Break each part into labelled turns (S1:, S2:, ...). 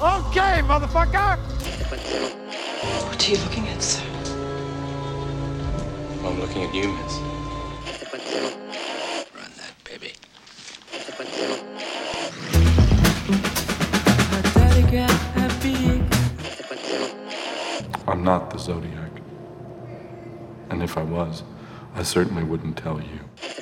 S1: Okay, motherfucker!
S2: What are you looking at, sir?
S3: I'm looking at you, miss.
S4: Run that, baby.
S5: I'm not the Zodiac. And if I was, I certainly wouldn't tell you.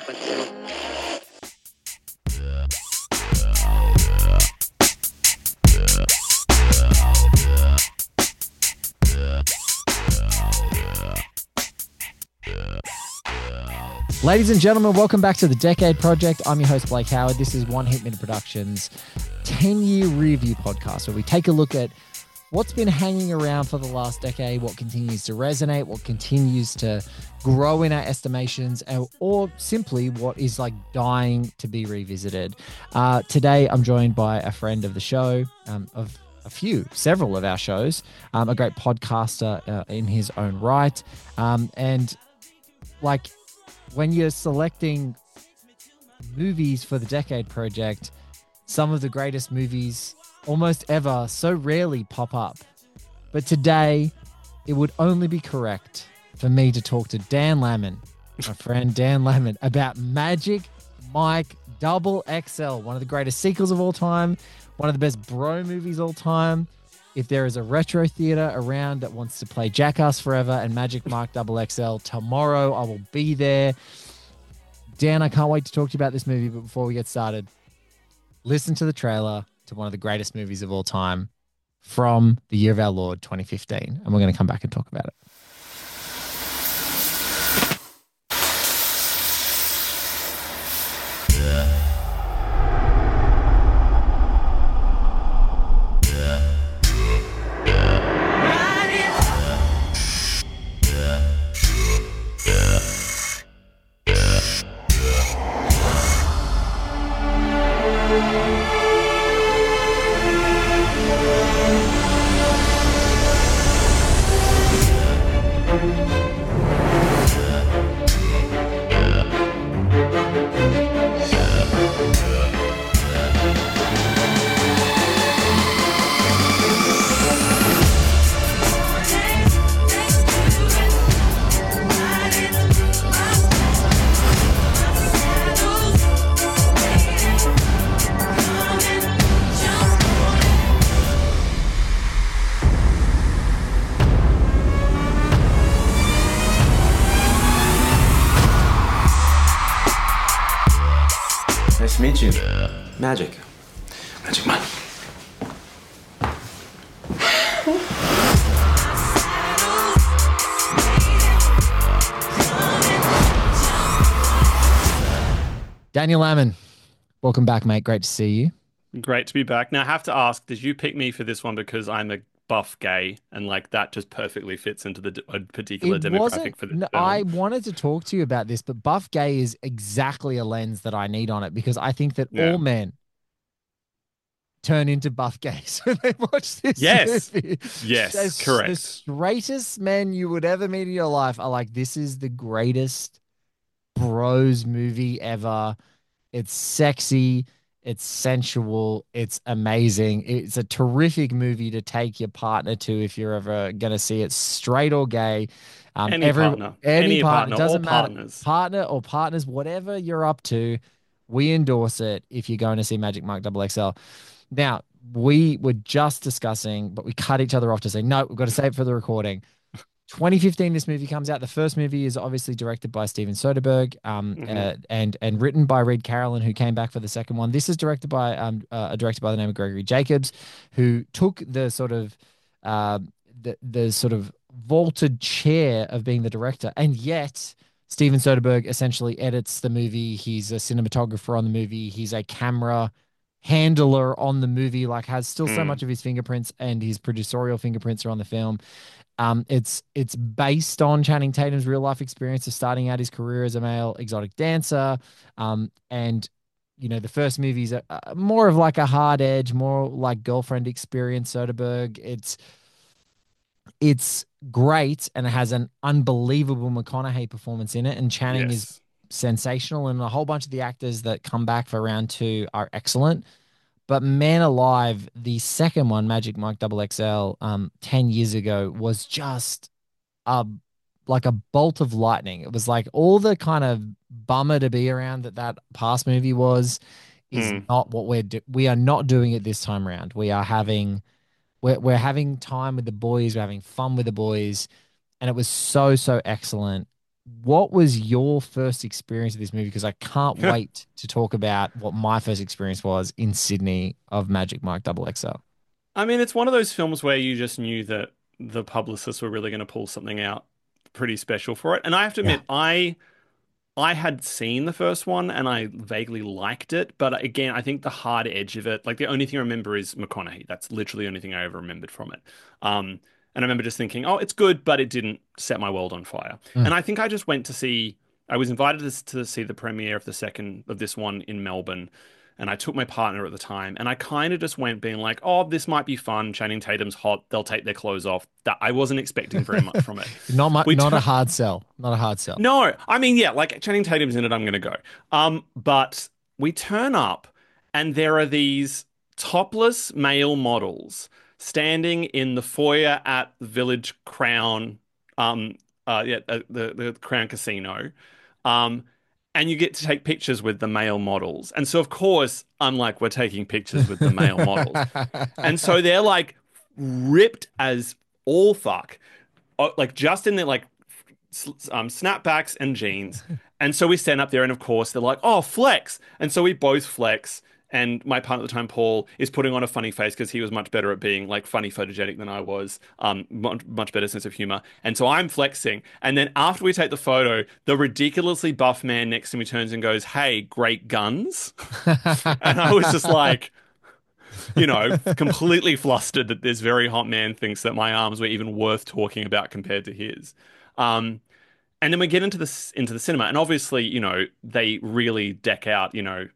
S1: Ladies and gentlemen, welcome back to the Decade Project. I'm your host, Blake Howard. This is One Hit Minute Productions' 10-year review podcast, where we take a look at what's been hanging around for the last decade, what continues to resonate, what continues to grow in our estimations, or simply what is like dying to be revisited. Today, I'm joined by a friend of the show, of several of our shows, a great podcaster in his own right. And like, when you're selecting movies for the Decade Project, some of the greatest movies almost ever so rarely pop up. But today, it would only be correct for me to talk to Dan Lamon, my friend Dan Lamon, about Magic Mike Double XL, one of the greatest sequels of all time, one of the best bro movies all time. If there is a retro theater around that wants to play Jackass Forever and Magic Mike Double XL tomorrow, I will be there. Dan, I can't wait to talk to you about this movie, but before we get started, listen to the trailer to one of the greatest movies of all time from the year of our Lord, 2015, and we're going to come back and talk about it.
S3: Nice to meet you. Magic. Magic Mike.
S1: Daniel Lamon, welcome back, mate. Great to see you.
S6: Great to be back. Now, I have to ask, did you pick me for this one because I'm a buff gay and like that just perfectly fits into the a particular demographic for this film?
S1: I wanted to talk to you about this, but buff gay is exactly a lens that I need on it, because I think that all men turn into buff gays when they watch this movie.
S6: Yes, correct.
S1: The straightest men you would ever meet in your life are like, this is the greatest bros movie ever. It's sexy. It's sensual. It's amazing. It's a terrific movie to take your partner to if you're ever going to see it, straight or gay.
S6: Any partner.
S1: Doesn't matter.
S6: Partners.
S1: Partner or partners, whatever you're up to, we endorse it if you're going to see Magic Mike Double XL. Now, we were just discussing, but we cut each other off to say, no, we've got to save it for the recording. 2015, this movie comes out. The first movie is obviously directed by Steven Soderbergh, and written by Reed Carolyn, who came back for the second one. This is directed by a director by the name of Gregory Jacobs, who took the sort of the sort of vaulted chair of being the director, and yet Steven Soderbergh essentially edits the movie. He's a cinematographer on the movie. He's a camera handler on the movie, like has still so much of his fingerprints, and his producerial fingerprints are on the film. It's based on Channing Tatum's real life experience of starting out his career as a male exotic dancer. And you know, the first movie's more of like a hard edge, more like girlfriend experience. Soderbergh. It's great, and it has an unbelievable McConaughey performance in it, and Channing is sensational, and a whole bunch of the actors that come back for round two are excellent. But man alive, the second one, Magic Mike Double XL, 10 years ago, was just a like a bolt of lightning. It was like all the kind of bummer to be around that past movie was is
S6: Mm.
S1: not what we are not doing it this time around. We're having time with the boys, we're having fun with the boys, and it was so excellent. What was your first experience of this movie? Because I can't wait to talk about what my first experience was in Sydney of Magic Mike Double XL.
S6: I mean, it's one of those films where you just knew that the publicists were really going to pull something out pretty special for it. And I have to
S1: Yeah.
S6: admit, I had seen the first one and I vaguely liked it, but again, I think the hard edge of it, like the only thing I remember is McConaughey. That's literally the only thing I ever remembered from it. And I remember just thinking, oh, it's good, but it didn't set my world on fire.
S1: Mm.
S6: And I think I just went to see, I was invited to see the premiere of this one in Melbourne. And I took my partner at the time, and I kind of just went being like, "Oh, this might be fun. Channing Tatum's hot. They'll take their clothes off." That I wasn't expecting very much from it.
S1: Not much,
S6: We
S1: not a
S6: tur-
S1: hard sell. Not a hard sell.
S6: no, I mean, yeah, like Channing Tatum's in it, I'm gonna go. But we turn up and there are these topless male models standing in the foyer at Village Crown, the Crown Casino. Um, and you get to take pictures with the male models. And so of course, I'm like, we're taking pictures with the male models. And so they're like ripped as all fuck, like just in their like snapbacks and jeans. And so we stand up there, and of course they're like, "Oh, flex!" And so we both flex. And my partner at the time, Paul, is putting on a funny face because he was much better at being like funny photogenic than I was. Much better sense of humor. And so I'm flexing. And then after we take the photo, the ridiculously buff man next to me turns and goes, "Hey, great guns." And I was just like, completely flustered that this very hot man thinks that my arms were even worth talking about compared to his. Um, and then we get into the cinema, and obviously, they really deck out,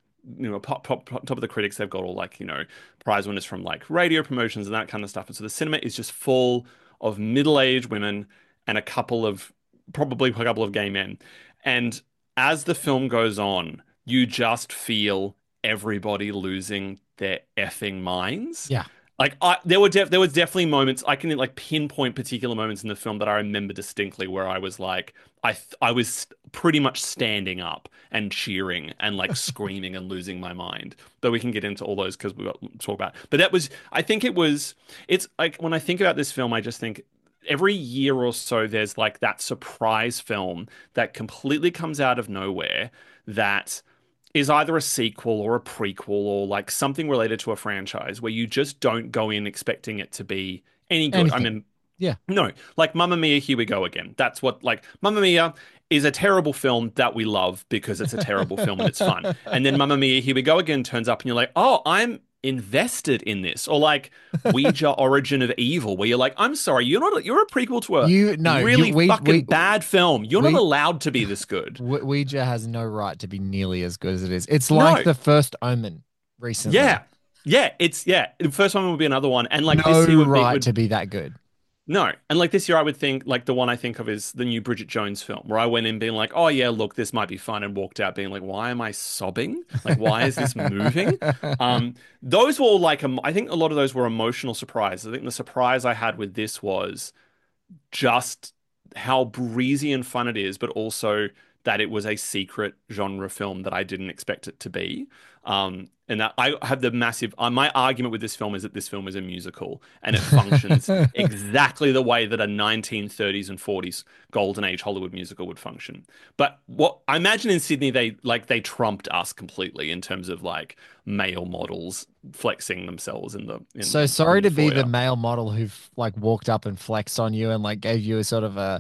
S6: top of the critics. They've got all like, prize winners from like radio promotions and that kind of stuff. And so the cinema is just full of middle-aged women and probably a couple of gay men. And as the film goes on, you just feel everybody losing their effing minds.
S1: Yeah.
S6: Like there was definitely moments I can like pinpoint particular moments in the film that I remember distinctly where I was like I was pretty much standing up and cheering and like screaming and losing my mind. Though we can get into all those because we got to talk about. But I think it's like when I think about this film, I just think every year or so there's like that surprise film that completely comes out of nowhere that is either a sequel or a prequel or like something related to a franchise where you just don't go in expecting it to be any good. I
S1: Anything.
S6: mean,
S1: Yeah.
S6: no, like Mamma Mia, here we go again. That's what like Mamma Mia is a terrible film that we love because it's a terrible film and it's fun. And then Mamma Mia, here we go again turns up and you're like, oh, I'm invested in this. Or like Ouija Origin of Evil, where you're like, I'm sorry, you're a prequel to a really fucking bad film. You're not allowed to be this good.
S1: Ouija has no right to be nearly as good as it is. It's like the first Omen recently.
S6: Yeah. Yeah, the first one would be another one, and like
S1: no
S6: this year
S1: right to be that good.
S6: No, and like this year, I would think like the one I think of is the new Bridget Jones film, where I went in being like, "Oh yeah, look, this might be fun," and walked out being like, "Why am I sobbing? Like, why is this moving?" Those were all like, I think a lot of those were emotional surprises. I think the surprise I had with this was just how breezy and fun it is, but also that it was a secret genre film that I didn't expect it to be. And that I have the massive, my argument with this film is that this film is a musical and it functions exactly the way that a 1930s and 40s golden age Hollywood musical would function. But what I imagine in Sydney, they trumped us completely in terms of like male models flexing themselves
S1: So sorry to be
S6: foyer.
S1: the male model who like walked up and flexed on you and like gave you a sort of a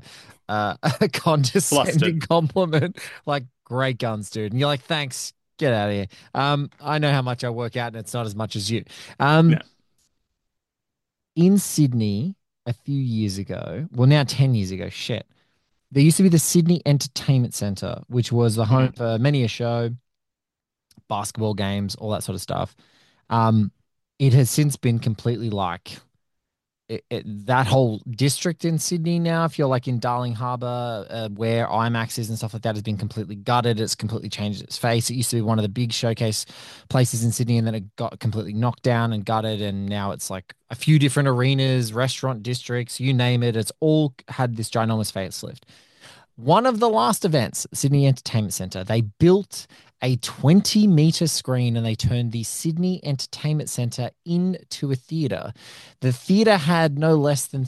S1: condescending compliment, like great guns, dude. And you're like, thanks, get out of here. I know how much I work out, and it's not as much as you.
S6: Yeah.
S1: In Sydney a few years ago, well, now 10 years ago, shit, there used to be the Sydney Entertainment Centre, which was the home for many a show, basketball games, all that sort of stuff. It has since been completely like that whole district in Sydney now, if you're like in Darling Harbour, where IMAX is and stuff like that, has been completely gutted. It's completely changed its face. It used to be one of the big showcase places in Sydney, and then it got completely knocked down and gutted. And now it's like a few different arenas, restaurant districts, you name it. It's all had this ginormous facelift. One of the last events, Sydney Entertainment Centre, they built a 20-meter screen and they turned the Sydney Entertainment Centre into a theatre. The theatre had no less than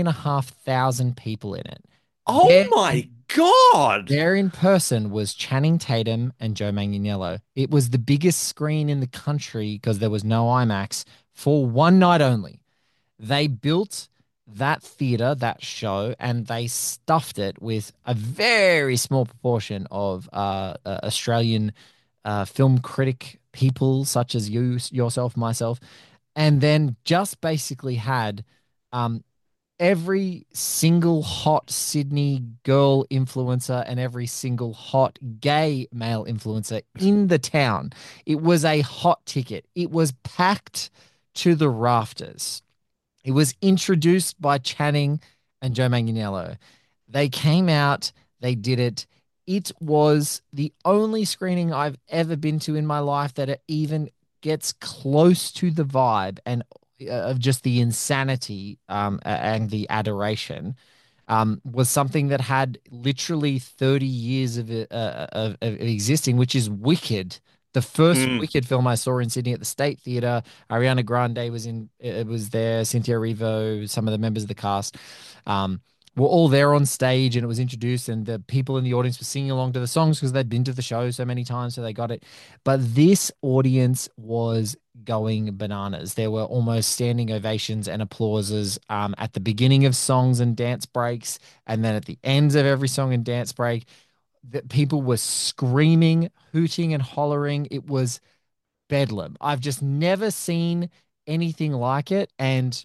S1: 3,500 people in it.
S6: Oh my God.
S1: There in person was Channing Tatum and Joe Manganiello. It was the biggest screen in the country because there was no IMAX for one night only. They built that theater, that show, and they stuffed it with a very small proportion of Australian film critic people, such as you, yourself, myself, and then just basically had um, every single hot Sydney girl influencer and every single hot gay male influencer in the town. It was a hot ticket. It was packed to the rafters. It was introduced by Channing and Joe Manganiello. They came out, they did it. It was the only screening I've ever been to in my life that it even gets close to the vibe and of just the insanity and the adoration. Was something that had literally 30 years of existing, which is Wicked. The first
S6: Mm.
S1: Wicked film I saw in Sydney at the State Theatre. Ariana Grande was in, it was there. Cynthia Erivo, some of the members of the cast, um, were all there on stage, and it was introduced, and the people in the audience were singing along to the songs because they'd been to the show so many times, so they got it. But this audience was going bananas. There were almost standing ovations and applauses at the beginning of songs and dance breaks, and then at the ends of every song and dance break that people were screaming, hooting, and hollering. It was bedlam. I've just never seen anything like it. And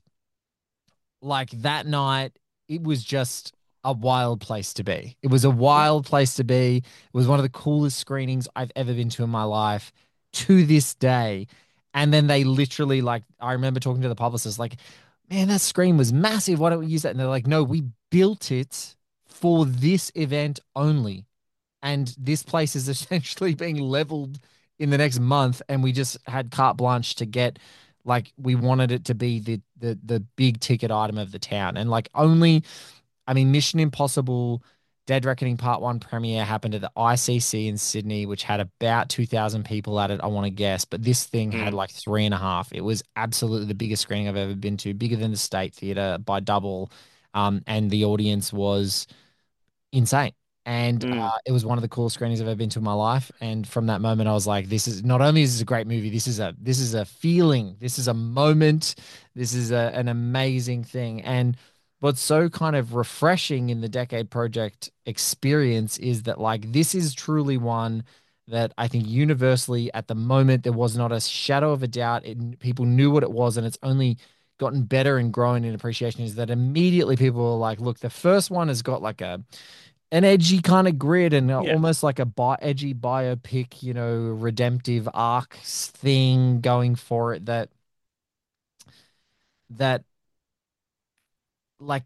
S1: like that night, it was just a wild place to be. It was a wild place to be. It was one of the coolest screenings I've ever been to in my life to this day. And then they literally, like, I remember talking to the publicist, like, man, that screen was massive. Why don't we use that? And they're like, no, we built it for this event only, and this place is essentially being leveled in the next month, and we just had carte blanche to get, like, we wanted it to be the big ticket item of the town. And like only, I mean, Mission Impossible Dead Reckoning Part 1 premiere happened at the ICC in Sydney, which had about 2,000 people at it, I want to guess, but this thing had
S6: Mm.
S1: like 3.5. It was absolutely the biggest screening I've ever been to, bigger than the State Theatre by double. And the audience was insane. And
S6: Mm.
S1: it was one of the coolest screenings I've ever been to in my life. And from that moment, I was like, "This is not only is this a great movie, this is a feeling, this is a moment, this is an amazing thing." And what's so kind of refreshing in the Decade Project experience is that like this is truly one that I think universally at the moment there was not a shadow of a doubt. People knew what it was, and it's only gotten better and grown in appreciation. Is that immediately people were like, "Look, the first one has got like an edgy kind of grid and
S6: Yeah.
S1: almost like a edgy biopic, redemptive arc thing going for it that like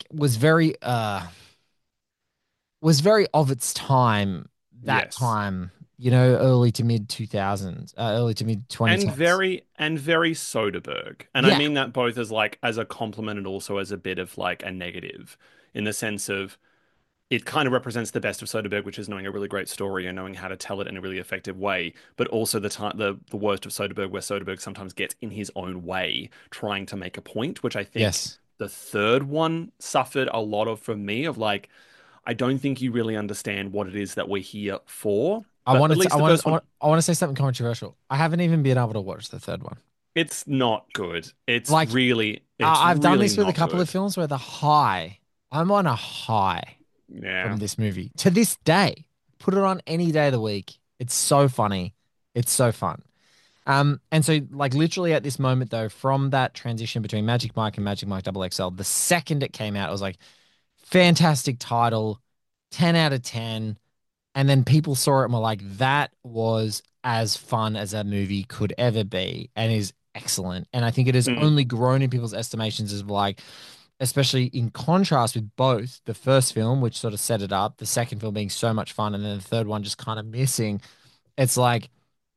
S1: was very of its time that
S6: Yes.
S1: time, early to mid 2000s, early to mid
S6: And
S1: 2010s.
S6: very Soderbergh. And I
S1: Yeah.
S6: mean that both as like as a compliment and also as a bit of like a negative in the sense of it kind of represents the best of Soderbergh, which is knowing a really great story and knowing how to tell it in a really effective way, but also the worst of Soderbergh, where Soderbergh sometimes gets in his own way trying to make a point, which I think
S1: Yes.
S6: the third one suffered a lot of from me of like, I don't think you really understand what it is that we're here for.
S1: I
S6: But at
S1: wanted to I
S6: least the
S1: want
S6: first
S1: I
S6: one,
S1: want I want to say something controversial. I haven't even been able to watch the third one.
S6: it's not good.
S1: Like
S6: It's
S1: I've done
S6: really
S1: this with a
S6: not
S1: couple of
S6: good.
S1: films where I'm on a high from
S6: Yeah.
S1: this movie to this day. Put it on any day of the week. It's so funny. It's so fun. And so like literally at this moment though, from that transition between Magic Mike and Magic Mike Double XL, the second it came out, I was like, fantastic title, 10 out of 10. And then people saw it and were like, that was as fun as a movie could ever be and is excellent. And I think it has only grown in people's estimations as like, especially in contrast with both the first film, which sort of set it up, the second film being so much fun, and then the third one just kind of missing. It's like,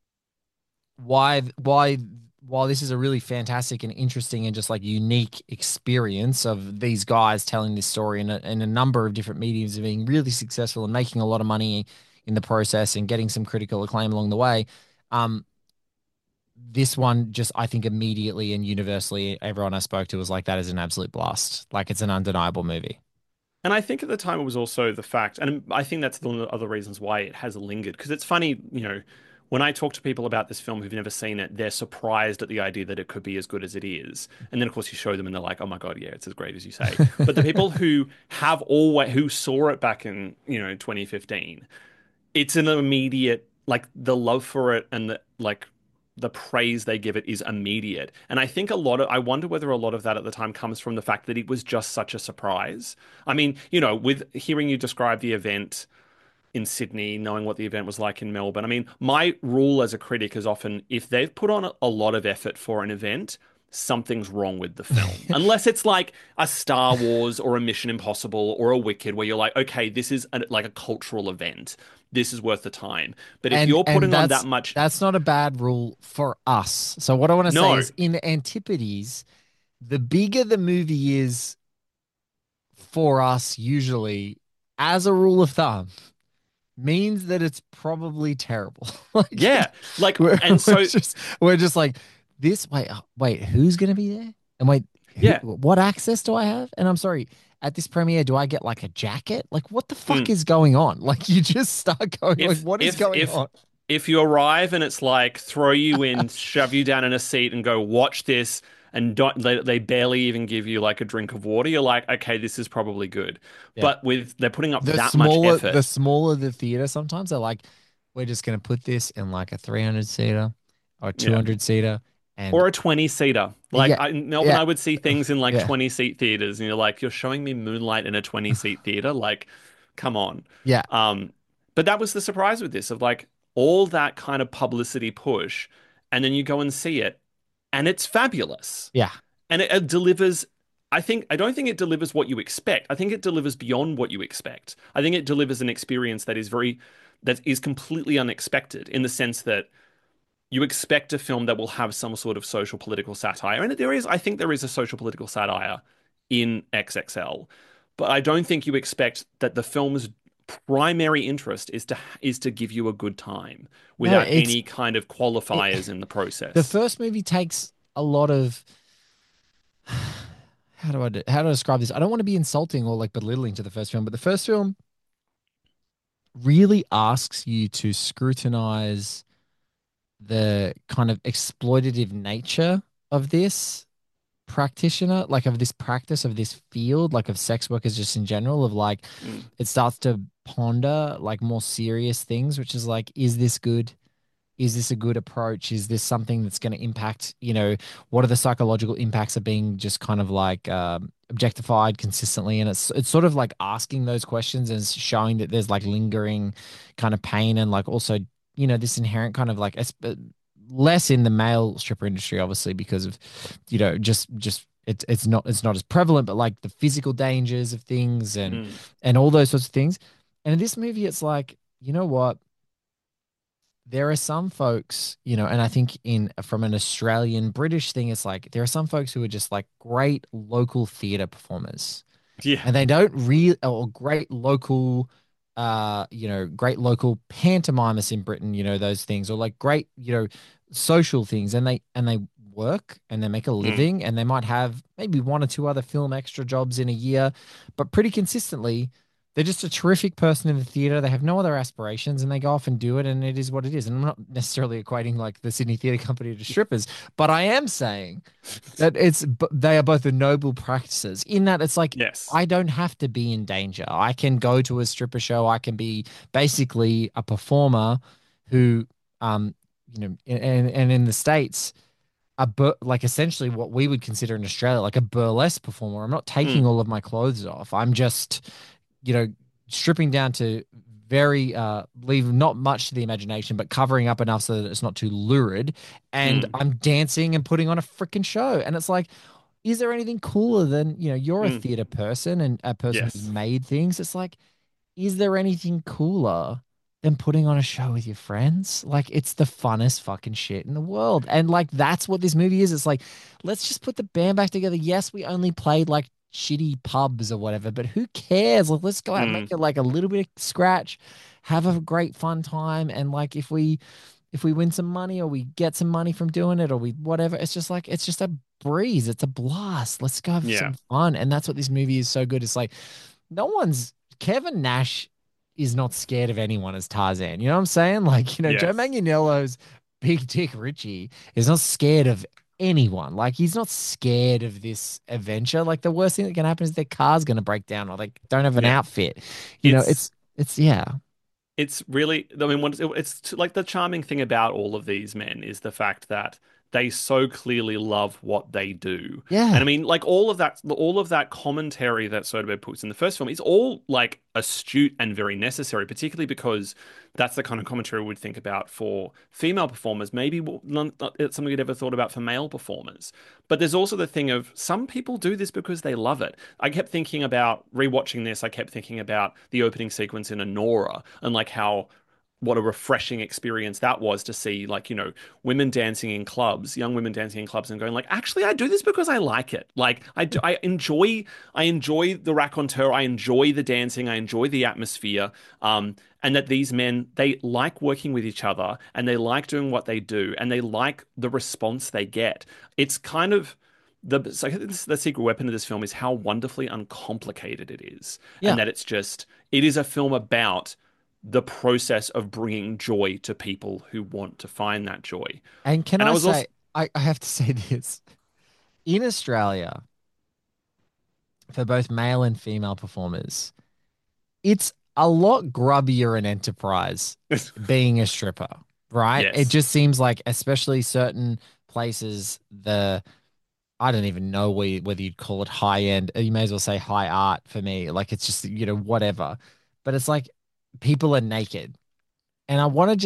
S1: why while this is a really fantastic and interesting and just like unique experience of these guys telling this story in a number of different mediums and being really successful and making a lot of money in the process and getting some critical acclaim along the way, this one just, I think, immediately and universally everyone I spoke to was like, that is an absolute blast. Like, it's an undeniable movie.
S6: And I think at the time it was also the fact, and I think that's one of the other reasons why it has lingered. Because it's funny, when I talk to people about this film who've never seen it, they're surprised at the idea that it could be as good as it is. And then, of course, you show them and they're like, oh my God, yeah, it's as great as you say. But the people who saw it back in, 2015, it's an immediate, like, the love for it and the praise they give it is immediate. And I think I wonder whether a lot of that at the time comes from the fact that it was just such a surprise. I mean, with hearing you describe the event in Sydney, knowing what the event was like in Melbourne, I mean, my rule as a critic is often, if they've put on a lot of effort for an event, something's wrong with the film. Unless it's like a Star Wars or a Mission Impossible or a Wicked, where you're like, okay, this is like a cultural event. This is worth the time. But if you're putting on that much...
S1: That's not a bad rule for us. So what I want to say
S6: No.
S1: is, in Antipodes, the bigger the movie is for us, usually, as a rule of thumb, means that it's probably terrible.
S6: Yeah. Like,
S1: we're
S6: so
S1: just like, this, wait, who's going to be there? And wait,
S6: Yeah.
S1: what access do I have? And I'm sorry, at this premiere, do I get like a jacket? Like, what the fuck is going on? Like, you just start going, like, what is going on?
S6: If you arrive and it's like throw you in, shove you down in a seat and go watch this, and they barely even give you like a drink of water, you're like, okay, this is probably good.
S1: Yeah.
S6: But they're putting up that
S1: much
S6: effort.
S1: The smaller the theater, sometimes they're like, we're just going to put this in like a 300-seater or a 200-seater.
S6: Or a 20-seater. Like, Melbourne, I would see things in like 20-seat theaters, and you're like, you're showing me Moonlight in a 20-seat theater? Like, come on.
S1: Yeah.
S6: But that was the surprise with this, of like all that kind of publicity push, and then you go and see it, and it's fabulous.
S1: Yeah.
S6: And it delivers. I don't think it delivers what you expect. I think it delivers beyond what you expect. I think it delivers an experience that is completely unexpected, in the sense that you expect a film that will have some sort of social political satire. And I think there is a social political satire in XXL, but I don't think you expect that the film's primary interest is to give you a good time without any kind of qualifiers in the process.
S1: The first movie takes a lot of, how do I describe this? I don't want to be insulting or like belittling to the first film, but the first film really asks you to scrutinize the kind of exploitative nature of this practitioner, like of this practice, of this field, like of sex workers just in general, of like, it starts to ponder like more serious things, which is like, is this good? Is this a good approach? Is this something that's going to impact, what are the psychological impacts of being just kind of like objectified consistently? And it's sort of like asking those questions and showing that there's like lingering kind of pain, and like also, this inherent kind of like less in the male stripper industry, obviously, because of, just it's not as prevalent, but like the physical dangers of things and all those sorts of things. And in this movie, it's like, you know what? There are some folks, and I think from an Australian British thing, it's like there are some folks who are just like great local theater performers.
S6: Yeah.
S1: And they don't really, or great local great local pantomimists in Britain, those things, or like great, social things, and they work and they make a living, and they might have maybe one or two other film extra jobs in a year, but pretty consistently, they're just a terrific person in the theater. They have no other aspirations, and they go off and do it, and it is what it is. And I'm not necessarily equating like the Sydney Theatre Company to strippers, but I am saying that they are both noble practices, in that it's like,
S6: yes,
S1: I don't have to be in danger. I can go to a stripper show. I can be basically a performer who, and in the States, like essentially what we would consider in Australia like a burlesque performer. I'm not taking all of my clothes off. I'm just, stripping down to very leave not much to the imagination, but covering up enough so that it's not too lurid. And
S6: Mm,
S1: I'm dancing and putting on a freaking show. And it's like, is there anything cooler than, you're a
S6: mm,
S1: theater person and a person who's
S6: yes.
S1: made things? It's like, is there anything cooler than putting on a show with your friends? Like, it's the funnest fucking shit in the world. And like, that's what this movie is. It's like, let's just put the band back together. Yes, we only played like shitty pubs or whatever, but who cares? Like, let's go out and make
S6: Mm,
S1: it like a little bit of scratch, have a great fun time. And like, if we win some money or we get some money from doing it or we whatever, it's just like, it's just a breeze. It's a blast. Let's go have
S6: yeah.
S1: some fun. And that's what this movie is so good. It's like, no one's Kevin Nash is not scared of anyone as Tarzan. You know what I'm saying? Like, Joe
S6: Yes.
S1: Manganiello's Big Dick Richie is not scared of anyone. Like, he's not scared of this adventure. Like, the worst thing that can happen is their car's going to break down or they don't have an
S6: Yeah.
S1: outfit.
S6: It's
S1: It's yeah.
S6: it's really, I mean, like the charming thing about all of these men is the fact that they so clearly love what they do. And I
S1: Yeah.
S6: mean, like all of that commentary that Soderbergh puts in the first film is all like astute and very necessary, particularly because that's the kind of commentary we would think about for female performers. Maybe not it's something we'd ever thought about for male performers. But there's also the thing of some people do this because they love it. I kept thinking about rewatching this. I kept thinking about the opening sequence in Anora and like how what a refreshing experience that was to see like women dancing in clubs, young women dancing in clubs and going like, actually I do this because I like it. Like I enjoy the raconteur, I enjoy the dancing, I enjoy the atmosphere. And that these men, they like working with each other and they like doing what they do and they like the response they get. It's kind of the secret weapon of this film is how wonderfully uncomplicated it is, and
S1: Yeah.
S6: that it is a film about the process of bringing joy to people who want to find that joy.
S1: And can
S6: And I
S1: I
S6: was also,
S1: say, I have to say this. In Australia, for both male and female performers, it's a lot grubbier an enterprise being a stripper, right? It
S6: yes,
S1: just seems like, especially certain places, I don't even know whether you'd call it high end. You may as well say high art for me. Like, it's just, whatever. But it's like people are naked. And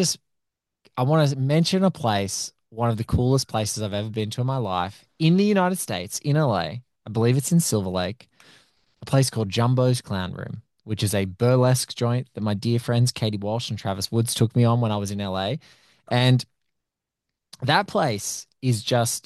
S1: I want to mention a place, one of the coolest places I've ever been to in my life in the United States, in LA. I believe it's in Silver Lake, a place called Jumbo's Clown Room, which is a burlesque joint that my dear friends Katie Walsh and Travis Woods took me on when I was in LA. And that place is just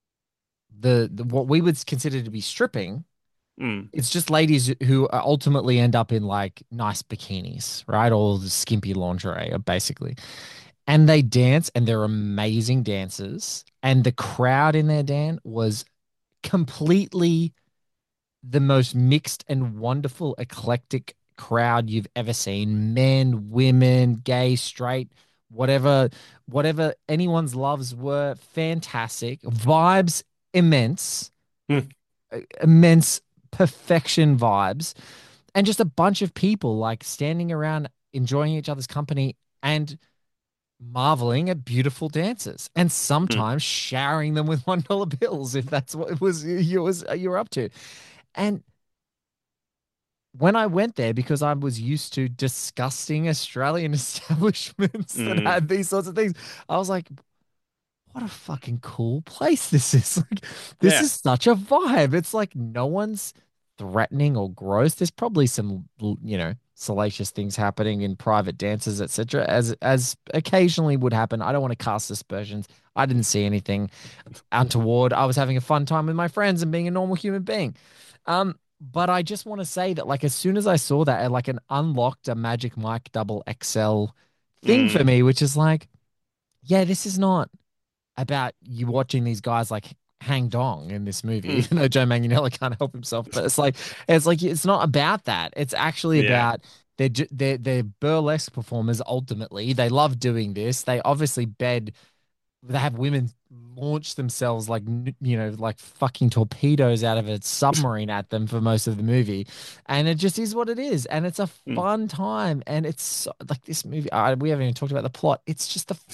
S1: the what we would consider to be stripping.
S6: mm,
S1: It's just ladies who ultimately end up in like nice bikinis, right? Or the skimpy lingerie, basically. And they dance and they're amazing dancers. And the crowd in there, Dan, was completely the most mixed and wonderful, eclectic crowd you've ever seen. Men, women, gay, straight, whatever anyone's loves were fantastic. Vibes immense,
S6: mm,
S1: immense perfection vibes. And just a bunch of people like standing around enjoying each other's company and marveling at beautiful dancers and
S6: mm,
S1: sometimes showering them with $1 bills if that's what it was you were up to. And when I went there, because I was used to disgusting Australian establishments that
S6: mm,
S1: had these sorts of things, I was like, what a fucking cool place this is. Like, this
S6: yeah,
S1: is such a vibe. It's like no one's threatening or gross. There's probably some, salacious things happening in private dances, etc., as occasionally would happen. I don't want to cast aspersions. I didn't see anything untoward. I was having a fun time with my friends and being a normal human being. But I just want to say that, like, as soon as I saw that, like, an unlocked a Magic Mike double XL thing for
S6: mm,
S1: me, which is like, yeah, this is not about you watching these guys like hang dong in this movie,
S6: mm,
S1: even though Joe Manganiello can't help himself. But it's not about that. It's actually
S6: yeah,
S1: about they're burlesque performers. Ultimately, they love doing this. They have women launch themselves like like fucking torpedoes out of a submarine at them for most of the movie, and it just is what it is, and it's a
S6: mm.
S1: fun time, and it's like this movie. We haven't even talked about the plot. It's just the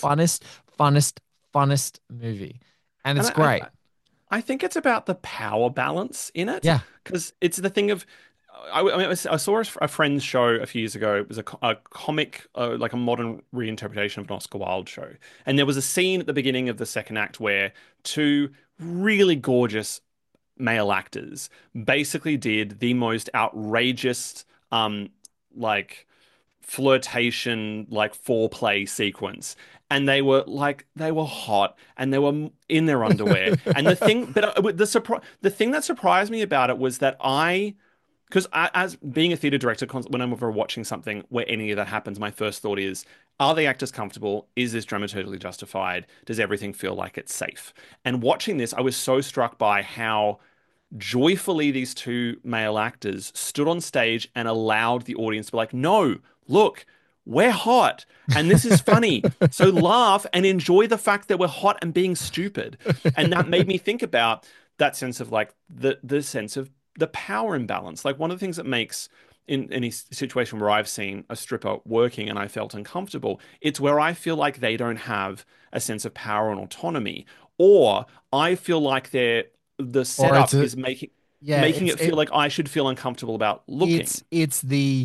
S1: funnest movie, and
S6: And
S1: it's great.
S6: I think it's about the power balance in it
S1: Yeah,
S6: because it's the thing of I saw a friend's show a few years ago. It was a comic, like a modern reinterpretation of an Oscar Wilde show. And there was a scene at the beginning of the second act where two really gorgeous male actors basically did the most outrageous, like flirtation, like foreplay sequence. And they were hot and they were in their underwear. And the thing, the thing that surprised me about it was that because as being a theatre director, whenever watching something where any of that happens, my first thought is, are the actors comfortable? Is this dramaturgically justified? Does everything feel like it's safe? And watching this, I was so struck by how joyfully these two male actors stood on stage and allowed the audience to be like, no, look, we're hot and this is funny. So laugh and enjoy the fact that we're hot and being stupid. And that made me think about that sense of like the sense of the power imbalance. Like one of the things that makes in any situation where I've seen a stripper working and I felt uncomfortable, it's where I feel like they don't have a sense of power and autonomy, or I feel like the
S1: Or
S6: setup is making it feel like I should feel uncomfortable about looking.
S1: It's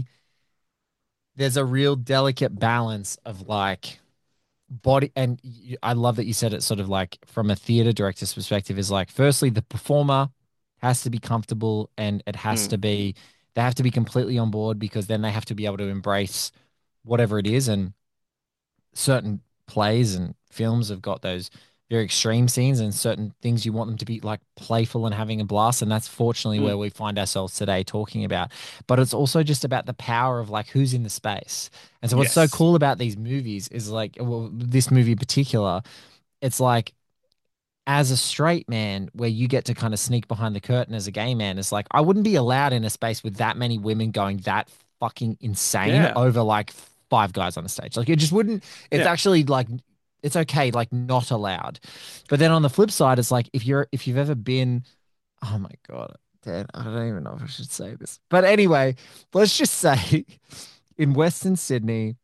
S1: there's a real delicate balance of like body, and I love that you said it sort of like from a theater director's perspective is like, firstly, the performer has to be comfortable and it has to
S6: Mm,
S1: be, they have to be completely on board because then they have to be able to embrace whatever it is. And certain plays and films have got those very extreme scenes and certain things you want them to be like playful and having a blast. And that's fortunately where
S6: mm,
S1: we find ourselves today talking about. But it's also just about the power of like who's in the space. And so what's so
S6: yes.
S1: cool about these movies is like, well, this movie in particular, it's like as a straight man, where you get to kind of sneak behind the curtain as a gay man, it's like I wouldn't be allowed in a space with that many women going that fucking insane
S6: Yeah.
S1: over like five guys on the stage. Like it just wouldn't, it's
S6: Yeah.
S1: actually like it's okay, like not allowed. But then on the flip side, it's like if you've ever been, oh my God, Dan, I don't even know if I should say this. But anyway, let's just say in Western Sydney,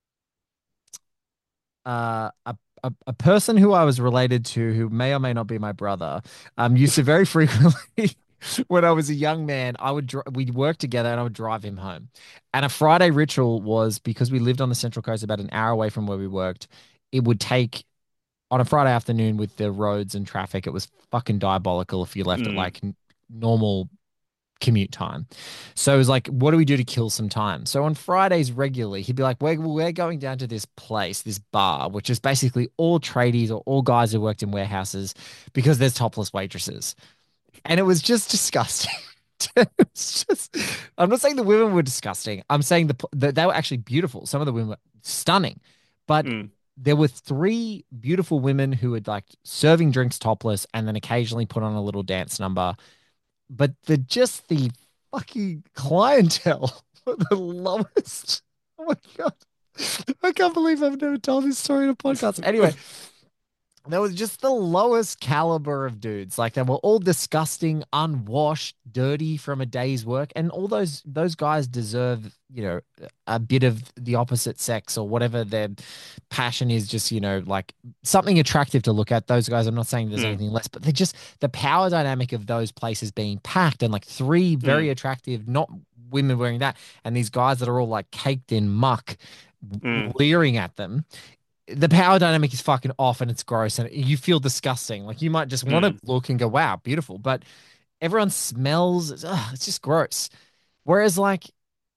S1: a person who I was related to, who may or may not be my brother, used to very frequently, when I was a young man, we'd work together and I would drive him home. And a Friday ritual was because we lived on the Central Coast, about an hour away from where we worked. It would take on a Friday afternoon with the roads and traffic. It was fucking diabolical if you left at
S6: Mm,
S1: like normal commute time. So it was like, what do we do to kill some time? So on Fridays regularly, he'd be like, we're going down to this place, this bar, which is basically all tradies or all guys who worked in warehouses because there's topless waitresses. And it was just disgusting. It's just, I'm not saying the women were disgusting. I'm saying they were actually beautiful. Some of the women were stunning, but
S6: mm,
S1: there were three beautiful women who would like serving drinks topless and then occasionally put on a little dance number, but the fucking clientele were the lowest. Oh my God. I can't believe I've never told this story in a podcast. Anyway, there was just the lowest caliber of dudes. Like they were all disgusting, unwashed, dirty from a day's work. And all those guys deserve, a bit of the opposite sex or whatever their passion is, just, like something attractive to look at. Those guys, I'm not saying there's
S6: mm,
S1: anything less, but they're just the power dynamic of those places being packed and like three very
S6: mm,
S1: attractive, not women wearing that, and these guys that are all like caked in muck
S6: mm,
S1: leering at them. The power dynamic is fucking off and it's gross and you feel disgusting. Like you might just want to
S6: mm,
S1: look and go, wow, beautiful. But everyone smells, it's just gross. Whereas like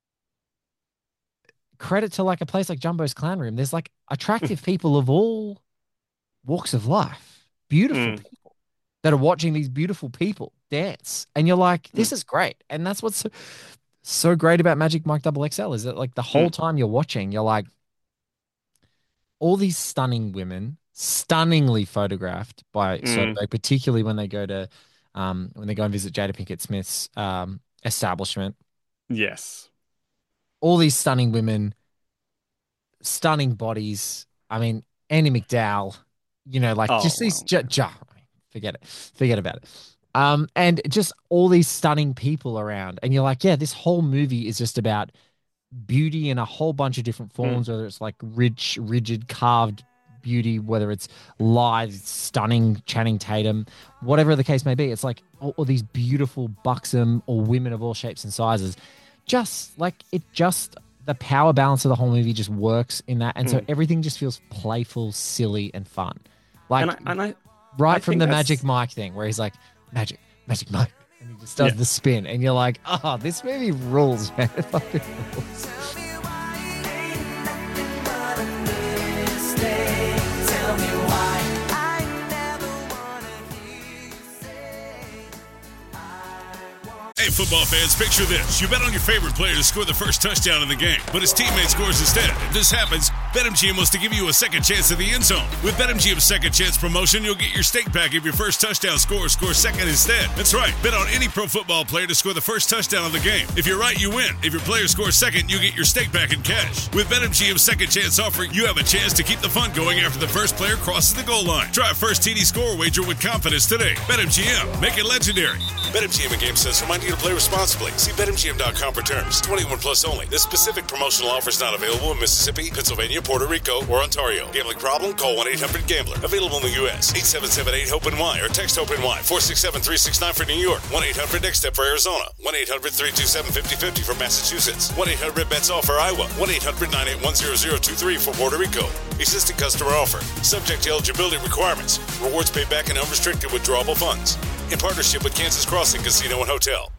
S1: credit to like a place like Jumbo's Clown Room, there's like attractive people of all walks of life, beautiful
S6: mm,
S1: people that are watching these beautiful people dance. And you're like,
S6: mm,
S1: this is great. And that's what's so great about Magic Mike Double XL is that like the whole
S6: mm,
S1: time you're watching, you're like, all these stunning women, stunningly photographed by
S6: mm.
S1: Soderbergh, particularly when they go and visit Jada Pinkett Smith's establishment.
S6: Yes.
S1: All these stunning women, stunning bodies. I mean, Annie McDowell, like
S6: Oh,
S1: just these
S6: well.
S1: forget it. Forget about it. And just all these stunning people around. And you're like, yeah, this whole movie is just about beauty in a whole bunch of different
S6: Mm,
S1: forms, whether it's like rich, rigid, carved beauty, whether it's live, stunning Channing Tatum, whatever the case may be. It's like all these beautiful, buxom, or women of all shapes and sizes. Just like the power balance of the whole movie just works in that. And so everything just feels playful, silly, and fun. Like, right from the Magic Mike thing where he's like, Magic Mike. And he just does the spin. And you're like, oh, this movie rules, man. It fucking rules.
S4: Hey, football fans, picture this. You bet on your favorite player to score the first touchdown in the game, but his teammate scores instead. If this happens, BetMGM wants to give you a second chance at the end zone. With BetMGM's second chance promotion, you'll get your stake back if your first touchdown score scores second instead. That's right. Bet on any pro football player to score the first touchdown of the game. If you're right, you win. If your player scores second, you get your stake back in cash. With BetMGM's second chance offer, you have a chance to keep the fun going after the first player crosses the goal line. Try a first TD score wager with confidence today. BetMGM. Make it legendary. BetMGM and GameSense remind you to play responsibly. See BetMGM.com for terms. 21 plus only. This specific promotional offer is not available in Mississippi, Pennsylvania, Puerto Rico, or Ontario. Gambling problem? Call 1-800-GAMBLER. Available in the U.S. 877-8-HOPE-NY or text HOPE-NY 467-369 for New York. 1-800-NEXT-STEP for Arizona. 1-800-327-5050 for Massachusetts. 1-800-BETS-OFF for Iowa. 1-800-981-0023 for Puerto Rico. Existing customer offer. Subject to eligibility requirements. Rewards paid back in unrestricted withdrawable funds. In partnership with Kansas Crossing Casino and Hotel.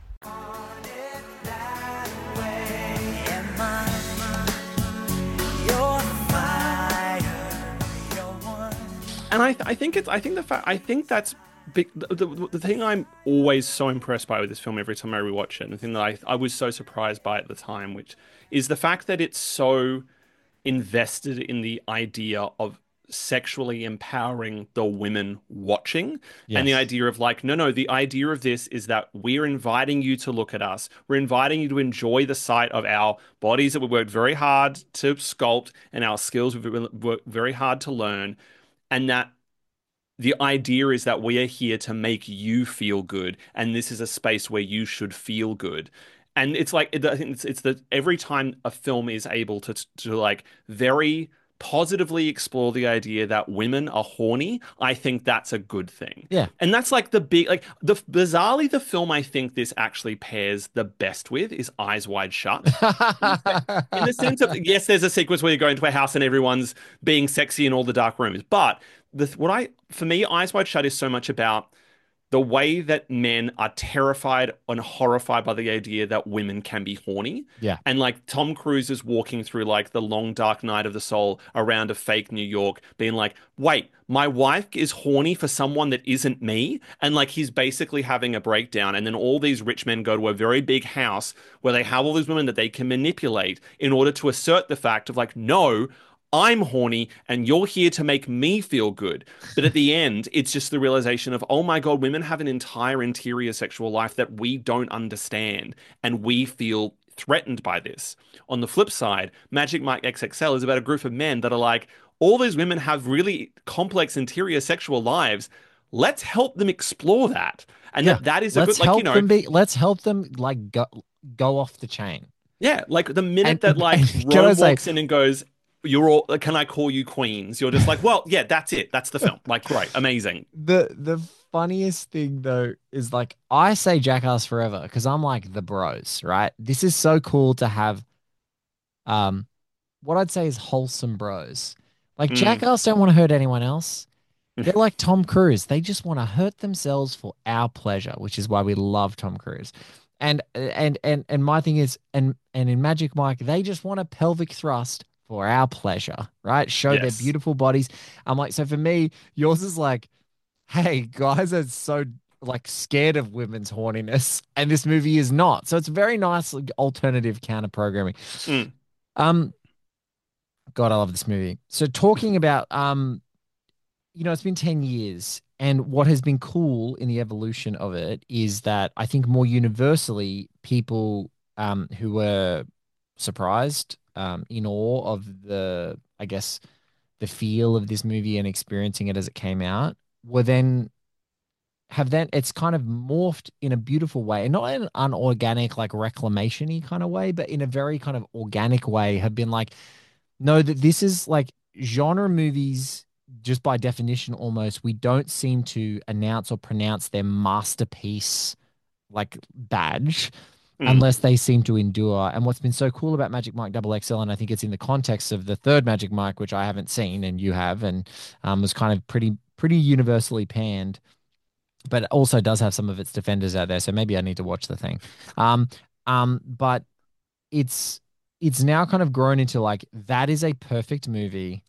S6: And I think that's big. The thing I'm always so impressed by with this film every time I rewatch it, and the thing that I was so surprised by at the time, which is the fact that it's so invested in the idea of sexually empowering the women watching. Yes. And the idea of like, no, the idea of this is that we're inviting you to look at us. We're inviting you to enjoy the sight of our bodies that we worked very hard to sculpt and our skills we've worked very hard to learn. And that the idea is that we are here to make you feel good. And this is a space where you should feel good. And it's like, I think it's that every time a film is able to like very positively explore the idea that women are horny, I think that's a good thing.
S1: Yeah.
S6: And that's like bizarrely the film I think this actually pairs the best with is Eyes Wide Shut. In the sense of, yes, there's a sequence where you go into a house and everyone's being sexy in all the dark rooms. But for me, Eyes Wide Shut is so much about the way that men are terrified and horrified by the idea that women can be horny.
S1: Yeah.
S6: And like Tom Cruise is walking through like the long dark night of the soul around a fake New York being like, wait, my wife is horny for someone that isn't me. And like, he's basically having a breakdown. And then all these rich men go to a very big house where they have all these women that they can manipulate in order to assert the fact of like, no, I'm horny and you're here to make me feel good. But at the end, it's just the realization of, oh my God, women have an entire interior sexual life that we don't understand. And we feel threatened by this. On the flip side, Magic Mike XXL is about a group of men that are like, all these women have really complex interior sexual lives. Let's help them explore that. And that is a good, like, you know.
S1: Let's help them like go off the chain.
S6: Yeah. Like the minute that like Rome walks in and goes, you're all, can I call you queens? You're just like, well, yeah, that's it. That's the film. Like, great, amazing.
S1: The funniest thing though is like, I say Jackass Forever because I'm like the bros, right? This is so cool to have, what I'd say is wholesome bros. Like Jackass don't want to hurt anyone else. They're like Tom Cruise. They just want to hurt themselves for our pleasure, which is why we love Tom Cruise. And my thing is, and in Magic Mike, they just want a pelvic thrust for our pleasure, right? Show their beautiful bodies. I'm like, so for me, yours is like, hey, guys are so like scared of women's horniness, and this movie is not. So it's very nice, like, alternative counter programming. God, I love this movie. So talking about, it's been 10 years, and what has been cool in the evolution of it is that I think more universally, people who were surprised, in awe of the feel of this movie and experiencing it as it came out, it's kind of morphed in a beautiful way, and not in an unorganic, like reclamation-y kind of way, but in a very kind of organic way, have been like, no, that this is like genre movies just by definition, almost, we don't seem to announce or pronounce their masterpiece like badge
S6: Mm,
S1: unless they seem to endure. And what's been so cool about Magic Mike Double XL, and I think it's in the context of the third Magic Mike, which I haven't seen and you have, and was kind of pretty universally panned, but it also does have some of its defenders out there. So maybe I need to watch the thing. Um, but it's now kind of grown into like that is a perfect movie.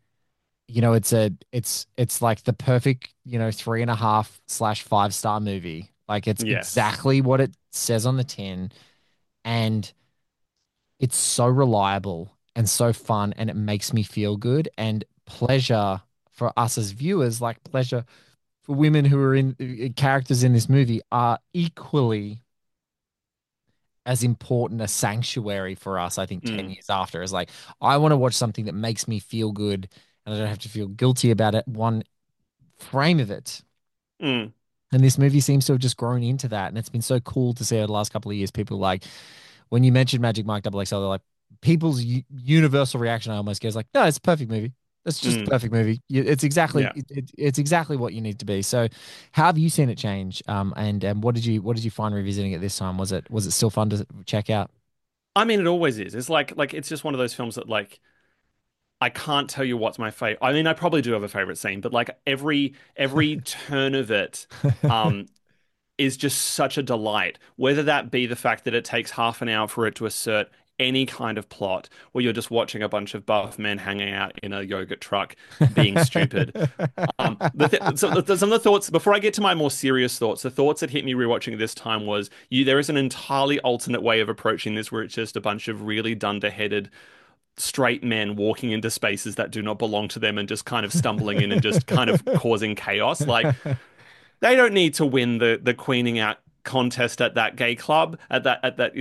S1: It's like the perfect, 3.5/5 star movie. Like it's
S6: yes.
S1: exactly what it says on the tin, and it's so reliable and so fun, and it makes me feel good and pleasure for us as viewers, like pleasure for women who are in characters in this movie are equally as important a sanctuary for us, I think, 10
S6: Mm,
S1: years after. Is like, I want to watch something that makes me feel good and I don't have to feel guilty about it one frame of it.
S6: mm,
S1: And this movie seems to have just grown into that. And it's been so cool to see over the last couple of years, people like, when you mentioned Magic Mike Double XL, they're like, people's universal reaction, I almost get is like, no, it's a perfect movie. It's just a
S6: mm.
S1: perfect movie. It's exactly
S6: Yeah.
S1: it's exactly what you need to be. So, how have you seen it change? And what did you find revisiting it this time? Was it still fun to check out?
S6: I mean, it always is. It's like it's just one of those films that like I can't tell you what's my favorite. I mean, I probably do have a favorite scene, but like every turn of it, um, is just such a delight. Whether that be the fact that it takes half an hour for it to assert any kind of plot, where you're just watching a bunch of buff men hanging out in a yogurt truck being stupid. Some of the thoughts before I get to my more serious thoughts, the thoughts that hit me rewatching this time was you. There is an entirely alternate way of approaching this, where it's just a bunch of really dunderheaded straight men walking into spaces that do not belong to them and just kind of stumbling in and just kind of causing chaos. Like they don't need to win the queening out contest at that gay club at that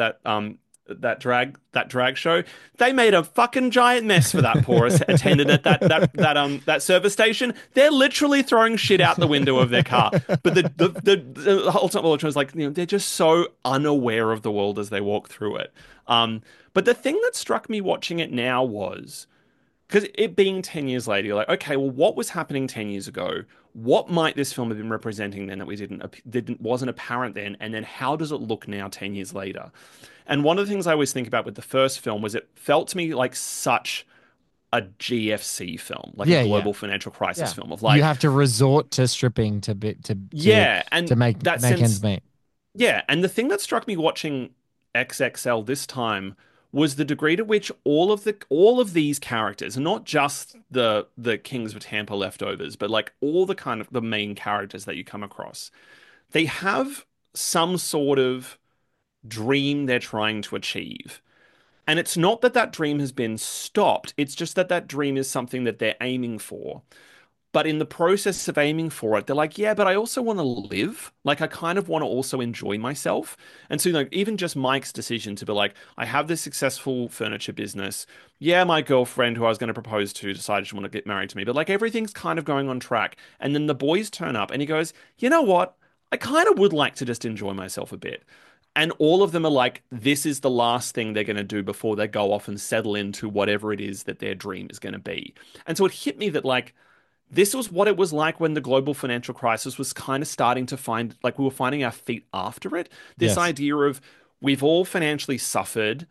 S6: that drag show. They made a fucking giant mess for that poor attendant at that service station. They're literally throwing shit out the window of their car. But the ultimate ultra is like, they're just so unaware of the world as they walk through it. But the thing that struck me watching it now was because it being 10 years later, you're like, okay, well, what was happening 10 years ago? What might this film have been representing then that we didn't wasn't apparent then? And then how does it look now 10 years later? And one of the things I always think about with the first film was it felt to me like such a GFC film, like a
S1: Yeah, yeah,
S6: global financial crisis
S1: yeah.
S6: film of
S1: You
S6: like,
S1: have to resort to stripping to be
S6: yeah,
S1: to
S6: and
S1: make
S6: that
S1: make ends
S6: sense.
S1: meet.
S6: Yeah, and the thing that struck me watching XXL this time was the degree to which all of these characters, and not just the Kings of Tampa leftovers, but like all the kind of the main characters that you come across, they have some sort of dream they're trying to achieve. And it's not that that dream has been stopped, it's just that that dream is something that they're aiming for. But in the process of aiming for it, they're like, yeah, but I also want to live. Like, I kind of want to also enjoy myself. And so, even just Mike's decision to be like, I have this successful furniture business. Yeah, my girlfriend who I was going to propose to decided she wanted to get married to me, but like everything's kind of going on track. And then the boys turn up and he goes, you know what? I kind of would like to just enjoy myself a bit. And all of them are like, this is the last thing they're going to do before they go off and settle into whatever it is that their dream is going to be. And so it hit me that, like, this was what it was like when the global financial crisis was kind of starting to find, like, we were finding our feet after it. This
S1: Yes.
S6: idea of we've all financially suffered.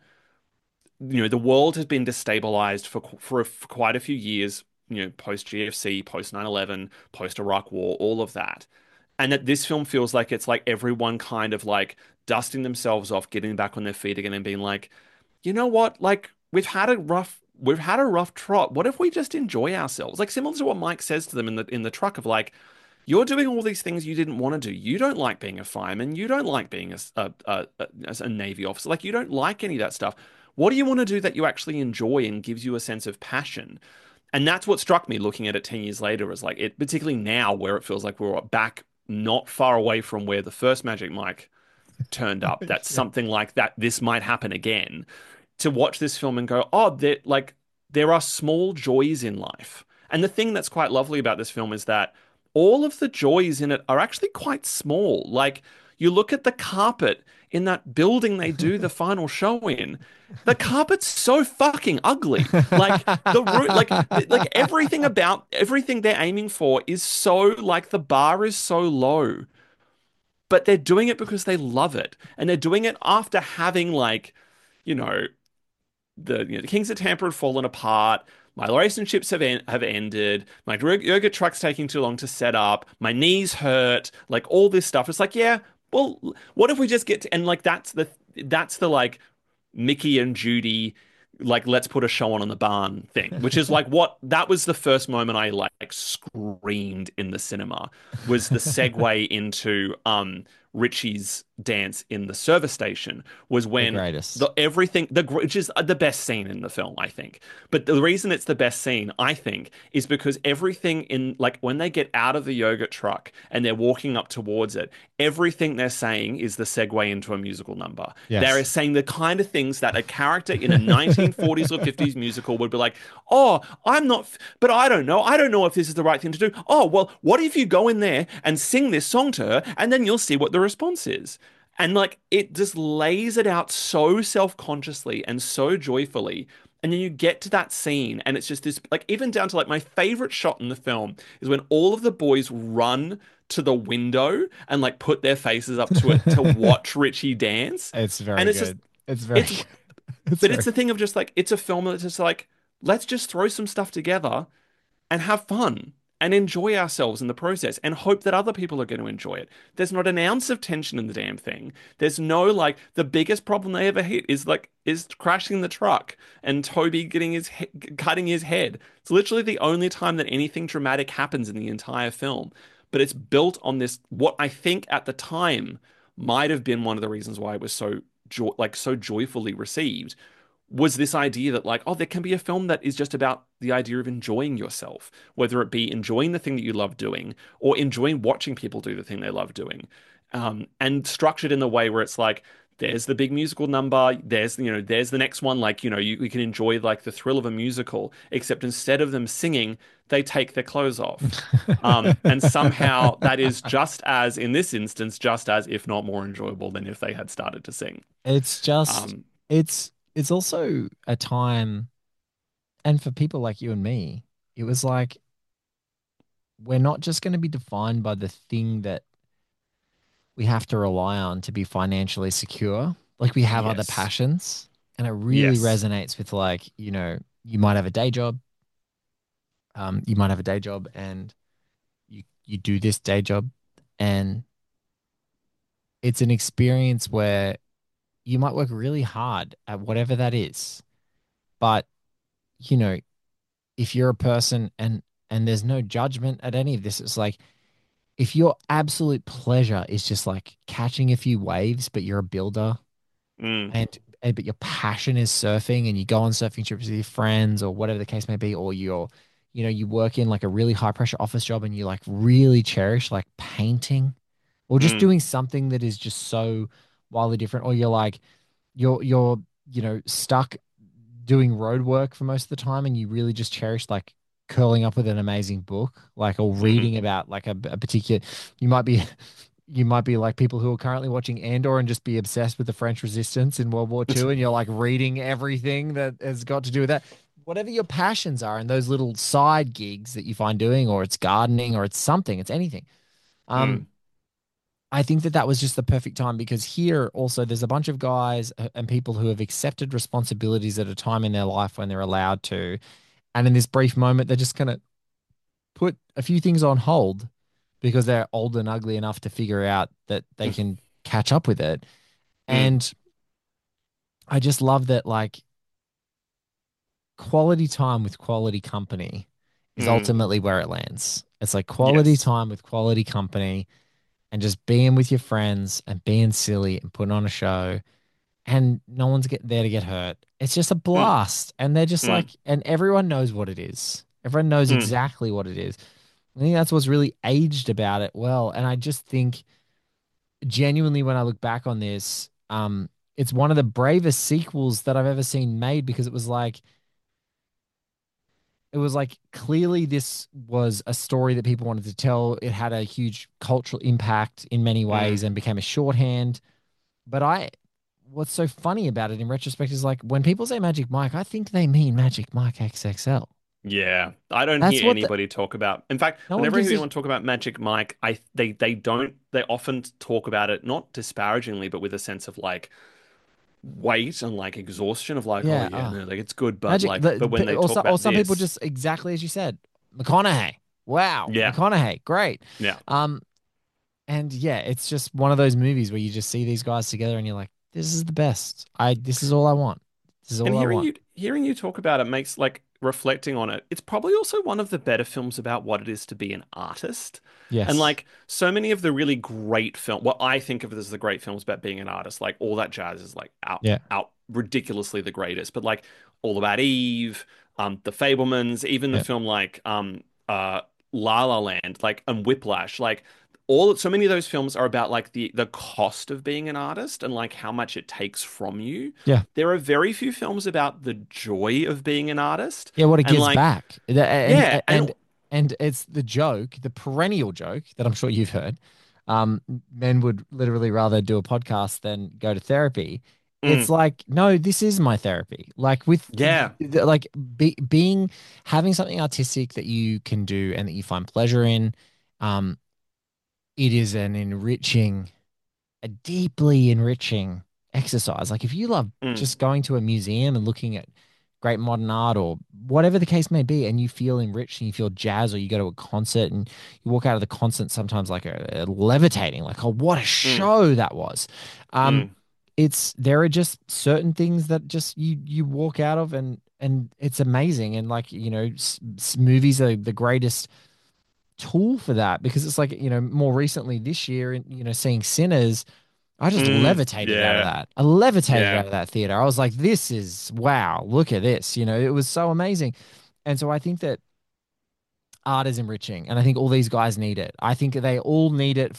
S6: The world has been destabilized for quite a few years, post GFC, post 9/11, post Iraq War, all of that. And that this film feels like it's like everyone kind of like dusting themselves off, getting back on their feet again and being like, you know what? Like we've had a rough trot. What if we just enjoy ourselves? Like similar to what Mike says to them in the truck of like, you're doing all these things you didn't want to do. You don't like being a fireman. You don't like being as a Navy officer. Like you don't like any of that stuff. What do you want to do that you actually enjoy and gives you a sense of passion? And that's what struck me looking at it 10 years later is like it, particularly now where it feels like we're back not far away from where the first Magic Mike turned up. That
S1: Yeah.
S6: something like that, this might happen again. To watch this film and go, oh, there are small joys in life. And the thing that's quite lovely about this film is that all of the joys in it are actually quite small. Like You look at the carpet in that building they do the final show in. The carpet's so fucking ugly. Like the root, like everything about everything they're aiming for is so like the bar is so low, but they're doing it because they love it, and they're doing it after having like, you know, the Kings of Tampa had fallen apart. My relationships have ended. My yoga truck's taking too long to set up. My knees hurt. Like all this stuff. It's like, yeah, well, what if we just get to, and like that's the like Mickey and Judy, like let's put a show on the barn thing, which is like what that was the first moment I like screamed in the cinema was the segue into Richie's dance in the service station was when
S1: greatest.
S6: which is the best scene in the film, I think. But the reason it's the best scene, I think, is because everything in like when they get out of the yogurt truck and they're walking up towards it, everything they're saying is the segue into a musical number.
S1: Yes.
S6: They're saying the kind of things that a character in a 1940s or 50s musical would be like, oh, I'm not, but I don't know. I don't know if this is the right thing to do. Oh, well, what if you go in there and sing this song to her and then you'll see what the response is? And like it just lays it out so self-consciously and so joyfully. And then you get to that scene, and it's just this like even down to like my favorite shot in the film is when all of the boys run to the window and like put their faces up to it to watch Richie dance.
S1: It's very
S6: and it's
S1: good.
S6: just
S1: It's very
S6: it's
S1: good.
S6: but it's the thing of just like it's a film that's just like let's just throw some stuff together and have fun and enjoy ourselves in the process and hope that other people are going to enjoy it. There's not an ounce of tension in the damn thing. There's no like the biggest problem they ever hit is crashing the truck and Toby getting cutting his head. It's literally the only time that anything dramatic happens in the entire film. But it's built on this what I think at the time might have been one of the reasons why it was so so joyfully received was this idea that like, oh, there can be a film that is just about the idea of enjoying yourself, whether it be enjoying the thing that you love doing or enjoying watching people do the thing they love doing, and structured in a way where it's like, there's the big musical number, there's there's the next one, like you can enjoy like the thrill of a musical, except instead of them singing, they take their clothes off, and somehow that is just as in this instance, just as if not more enjoyable than if they had started to sing.
S1: It's just it's also a time, and for people like you and me, it was like we're not just going to be defined by the thing that we have to rely on to be financially secure. Like we have other
S6: Yes.
S1: passions, and it really
S6: Yes.
S1: resonates with like, you might have a day job. You might have a day job and you do this day job, and it's an experience where you might work really hard at whatever that is. But, you know, if you're a person and there's no judgment at any of this, it's like if your absolute pleasure is just like catching a few waves, but you're a builder
S6: Mm.
S1: and but your passion is surfing and you go on surfing trips with your friends or whatever the case may be, or you work in like a really high pressure office job and you like really cherish like painting or just
S6: Mm.
S1: doing something that is just so wildly different, or you're like you're stuck doing road work for most of the time and you really just cherish like curling up with an amazing book, like, or
S6: Mhm.
S1: reading about like a particular, you might be you might be like people who are currently watching Andor and just be obsessed with the French resistance in World War II, and you're like reading everything that has got to do with that. Whatever your passions are and those little side gigs that you find doing, or it's gardening or it's something, it's anything.
S6: Mm.
S1: Um, I think that was just the perfect time, because here also there's a bunch of guys and people who have accepted responsibilities at a time in their life when they're allowed to. And in this brief moment, they're just going to put a few things on hold because they're old and ugly enough to figure out that they can catch up with it.
S6: Mm.
S1: And I just love that, like, quality time with quality company is
S6: Mm.
S1: ultimately where it lands. It's like quality
S6: Yes.
S1: time with quality company and just being with your friends and being silly and putting on a show, and no one's there to get hurt. It's just a
S6: Mm.
S1: blast. And they're just like,
S6: Mm.
S1: and everyone knows what it is. Everyone knows
S6: Mm.
S1: exactly what it is. I think that's what's really aged about it well. And I just think genuinely when I look back on this, it's one of the bravest sequels that I've ever seen made, because it was like it was like clearly this was a story that people wanted to tell. It had a huge cultural impact in many ways
S6: Mm.
S1: and became a shorthand. But what's so funny about it in retrospect is like when people say Magic Mike, I think they mean Magic Mike XXL.
S6: Yeah, I don't
S1: That's
S6: hear
S1: what the
S6: anybody talk about. In fact,
S1: no one
S6: whenever I
S1: gives
S6: hear
S1: a
S6: anyone talk about Magic Mike, they don't they often talk about it not disparagingly, but with a sense of like weight and like exhaustion of like, oh
S1: yeah.
S6: yeah, no, like it's good, but
S1: Magic.
S6: like, but when they talk
S1: Or
S6: about
S1: some people
S6: this,
S1: just exactly as you said, McConaughey. Wow,
S6: yeah,
S1: McConaughey, great.
S6: yeah.
S1: Um, and yeah, it's just one of those movies where you just see these guys together and you're like, this is the best. This is all I want. This is
S6: And
S1: all I want.
S6: hearing you talk about it makes like reflecting on it. It's probably also one of the better films about what it is to be an artist. And
S1: Yes.
S6: like so many of the really great film, what I think of as the great films about being an artist, like all that jazz is like
S1: Yeah.
S6: out ridiculously the greatest. But like All About Eve, The Fablemans, even the
S1: Yeah.
S6: film like La La Land, like and Whiplash, like all so many of those films are about like the cost of being an artist and like how much it takes from you.
S1: Yeah.
S6: There are very few films about the joy of being an artist.
S1: Yeah. What it
S6: And
S1: gives
S6: like,
S1: back.
S6: yeah, and
S1: And it's the joke, the perennial joke that I'm sure you've heard. Men would literally rather do a podcast than go to therapy. It's
S6: mm,
S1: like, no, this is my therapy. Like with
S6: yeah,
S1: like being having something artistic that you can do and that you find pleasure in. Um, it is an enriching, a deeply enriching exercise. Like if you love
S6: mm,
S1: just going to a museum and looking at great modern art or whatever the case may be, and you feel enriched and you feel jazz, or you go to a concert and you walk out of the concert sometimes like a levitating, like, oh, what a
S6: mm,
S1: show that was. Um,
S6: mm,
S1: there are just certain things that just you walk out of and it's amazing. And like, movies are the greatest tool for that because it's like, more recently this year, and seeing Sinners, I just levitated out of
S6: yeah,
S1: that. I levitated
S6: yeah,
S1: out of that theater. I was like, this is wow, look at this. It was so amazing. And so I think that art is enriching, and I think all these guys need it. I think they all need it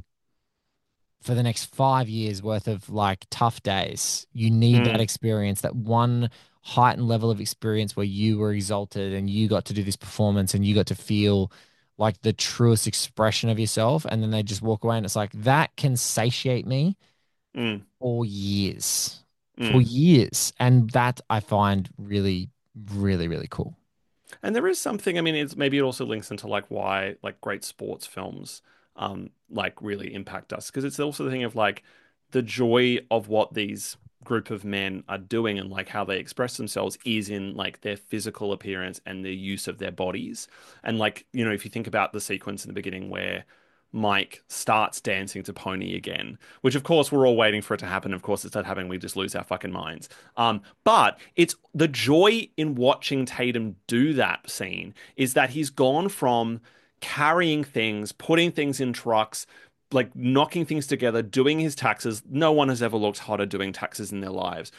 S1: for the next 5 years worth of like tough days. You need that
S6: mm,
S1: experience, that one heightened level of experience where you were exalted and you got to do this performance and you got to feel like the truest expression of yourself. And then they just walk away and it's like that can satiate me
S6: mm,
S1: for years, for
S6: mm.
S1: years. And that I find really, really, really cool.
S6: And there is something, I mean, it's maybe it also links into like why like great sports films like really impact us because it's also the thing of like the joy of what these group of men are doing and like how they express themselves is in like their physical appearance and the use of their bodies. And like, if you think about the sequence in the beginning where Mike starts dancing to Pony again, which of course we're all waiting for it to happen. Of course, it's not happening. We just lose our fucking minds. But it's the joy in watching Tatum do that scene is that he's gone from carrying things, putting things in trucks, like knocking things together, doing his taxes. No one has ever looked hotter doing taxes in their lives.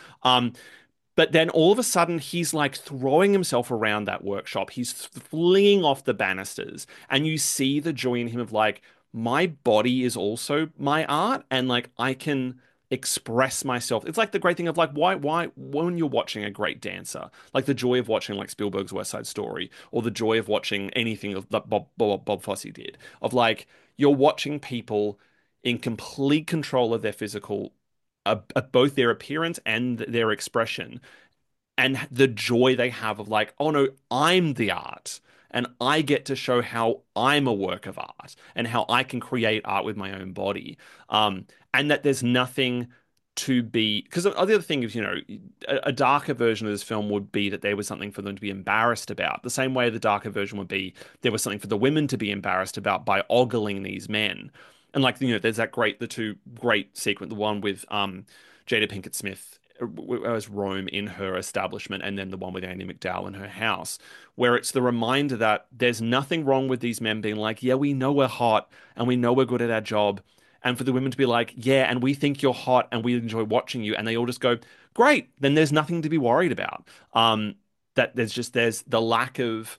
S6: But then all of a sudden, he's like throwing himself around that workshop. He's flinging off the banisters, and you see the joy in him of like, my body is also my art, and like I can express myself. It's like the great thing of like, why, when you're watching a great dancer, like the joy of watching like Spielberg's West Side Story, or the joy of watching anything that Bob Fosse did, of like, you're watching people in complete control of their physical both their appearance and their expression and the joy they have of like, oh no, I'm the art and I get to show how I'm a work of art and how I can create art with my own body. And that there's nothing to be because the other thing is, a darker version of this film would be that there was something for them to be embarrassed about. The same way the darker version would be there was something for the women to be embarrassed about by ogling these men. And like, there's the two great sequence, the one with Jada Pinkett Smith as Rome in her establishment, and then the one with Andy McDowell in her house, where it's the reminder that there's nothing wrong with these men being like, yeah, we know we're hot and we know we're good at our job. And for the women to be like, yeah, and we think you're hot and we enjoy watching you. And they all just go, great, then there's nothing to be worried about. That there's the lack of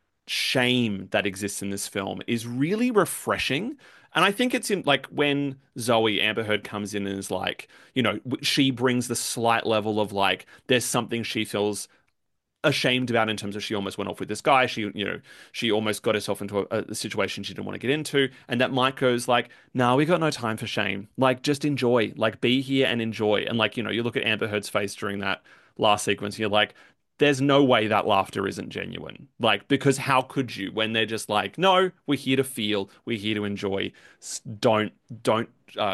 S6: shame that exists in this film is really refreshing. And I think it's in like when Zoe Amber Heard comes in and is like, she brings the slight level of like, there's something she feels ashamed about in terms of she almost went off with this guy. She almost got herself into a situation she didn't want to get into. And that Mike goes like, "No, we got no time for shame. Like, just enjoy. Like, be here and enjoy." And like, you look at Amber Heard's face during that last sequence, and you're like, there's no way that laughter isn't genuine. Like, because how could you when they're just like, "No, we're here to feel, we're here to enjoy. Don't,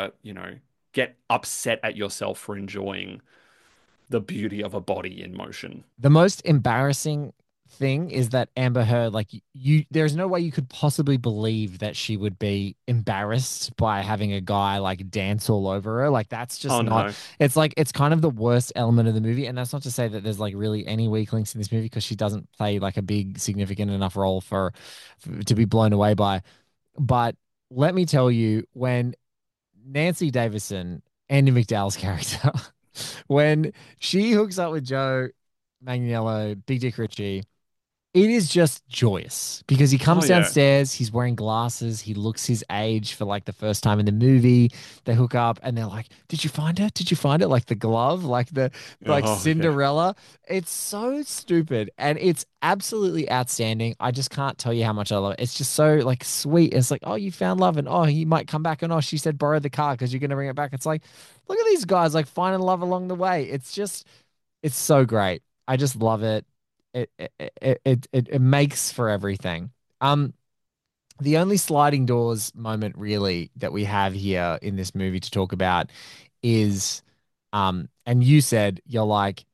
S6: get upset at yourself for enjoying the beauty of a body in motion."
S1: The most embarrassing thing is that Amber Heard, like there's no way you could possibly believe that she would be embarrassed by having a guy like dance all over her. Like that's just
S6: Oh
S1: not,
S6: no.
S1: it's like, it's kind of the worst element of the movie. And that's not to say that there's like really any weak links in this movie because she doesn't play like a big, significant enough role for to be blown away by. But let me tell you, when Nancy Davison, Andy McDowell's character, when she hooks up with Joe Manganiello, Big Dick Ritchie, it is just joyous because he
S6: Oh
S1: comes
S6: yeah.
S1: downstairs, he's wearing glasses, he looks his age for like the first time in the movie. They hook up and they're like, "Did you find her? Did you find it?" Like the glove, like the like
S6: Oh yeah.
S1: Cinderella. It's so stupid and it's absolutely outstanding. I just can't tell you how much I love it. It's just so like sweet. It's like, "Oh, you found love," and "Oh, he might come back," and "Oh, she said borrow the car because you're gonna bring it back." It's like, look at these guys like finding love along the way. It's so great. I just love it. It makes for everything. Um, the only sliding doors moment really that we have here in this movie to talk about is, and you said you're like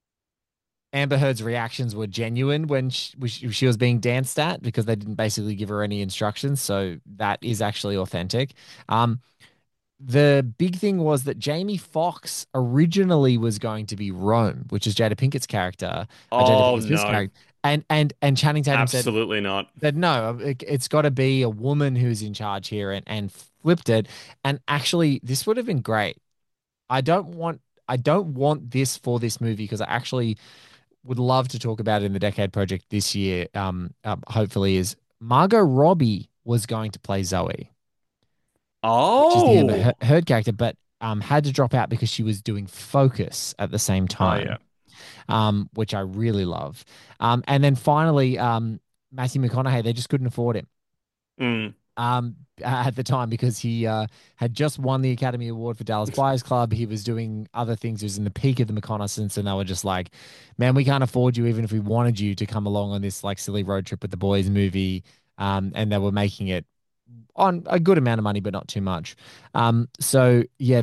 S1: Amber Heard's reactions were genuine when she was being danced at because they didn't basically give her any instructions, so that is actually authentic. Um, the big thing was that Jamie Foxx originally was going to be Rome, which is Jada Pinkett's character, Jada
S6: Oh
S1: Pinkett Smith's
S6: no.
S1: character, and Channing Tatum
S6: Absolutely not.
S1: said no, it's got to be a woman who's in charge here, and flipped it. And actually, this would have been great. I don't want this for this movie because I actually would love to talk about it in the Decade Project this year. Hopefully, is Margot Robbie was going to play Zoe, which is the Amber
S6: Oh.
S1: Heard character, but had to drop out because she was doing Focus at the same
S6: Oh yeah.
S1: time, which I really love. And then finally, Matthew McConaughey, they just couldn't afford him
S6: Mm.
S1: at the time because he had just won the Academy Award for Dallas Buyers Club. He was doing other things. He was in the peak of the reconnaissance, and they were just like, "Man, we can't afford you, even if we wanted you to come along on this like silly road trip with the boys movie." And they were making it on a good amount of money, but not too much. So yeah,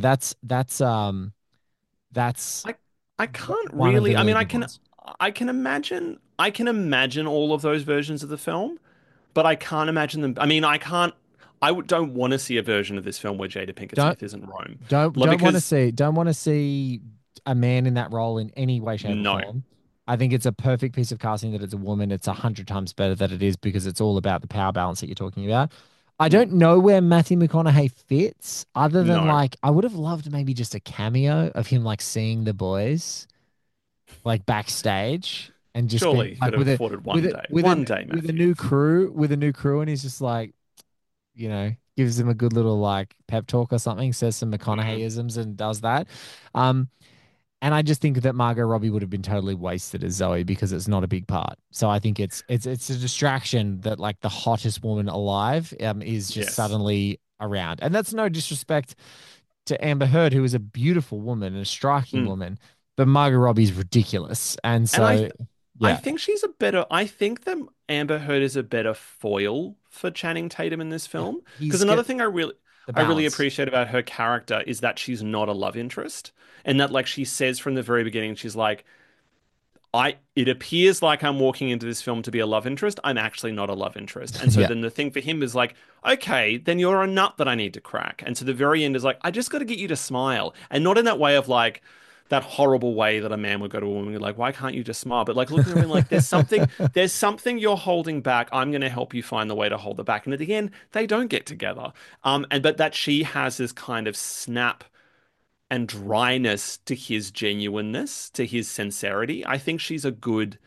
S1: that's
S6: I I can't
S1: one of the
S6: really. I
S1: really
S6: mean,
S1: good ones.
S6: I can imagine all of those versions of the film, but I can't imagine them. I mean, I can't. Don't want to see a version of this film where Jada Pinkett
S1: Don't
S6: Smith isn't Rome.
S1: don't
S6: Like,
S1: don't want to
S6: because
S1: see don't want to see a man in that role in any way, shape, or
S6: no.
S1: form. I think it's a perfect piece of casting that it's a woman. It's 100 times better that it is because it's all about the power balance that you're talking about. I
S6: Mm,
S1: don't know where Matthew McConaughey fits, other than
S6: no.
S1: like I would have loved maybe just a cameo of him like seeing the boys like backstage and just being
S6: Surely he could
S1: like
S6: have afforded one day. One day,
S1: with a
S6: Matthew.
S1: new crew, and he's just like, gives them a good little like pep talk or something, says some
S6: Mm,
S1: McConaugheyisms and does that. Um, and I just think that Margot Robbie would have been totally wasted as Zoe because it's not a big part. So I think it's a distraction that like the hottest woman alive is just
S6: yes.
S1: suddenly around. And that's no disrespect to Amber Heard, who is a beautiful woman and a striking
S6: Mm.
S1: woman, but Margot Robbie's ridiculous. And
S6: And
S1: so
S6: I
S1: yeah,
S6: think I think that Amber Heard is a better foil for Channing Tatum in this film. Because
S1: he's
S6: another
S1: got
S6: thing
S1: the
S6: I really
S1: balance.
S6: appreciate about her character is that she's not a love interest. And that like she says from the very beginning, she's like, it appears like I'm walking into this film to be a love interest. I'm actually not a love interest. And so
S1: Yeah.
S6: then the thing for him is like, okay, then you're a nut that I need to crack. And so the very end is like, I just got to get you to smile. And not in that way of like that horrible way that a man would go to a woman and be like, why can't you just smile? But like looking at him like there's something you're holding back. I'm going to help you find the way to hold it back. And at the end, they don't get together. But that she has this kind of snap and dryness to his genuineness, to his sincerity. I think she's a good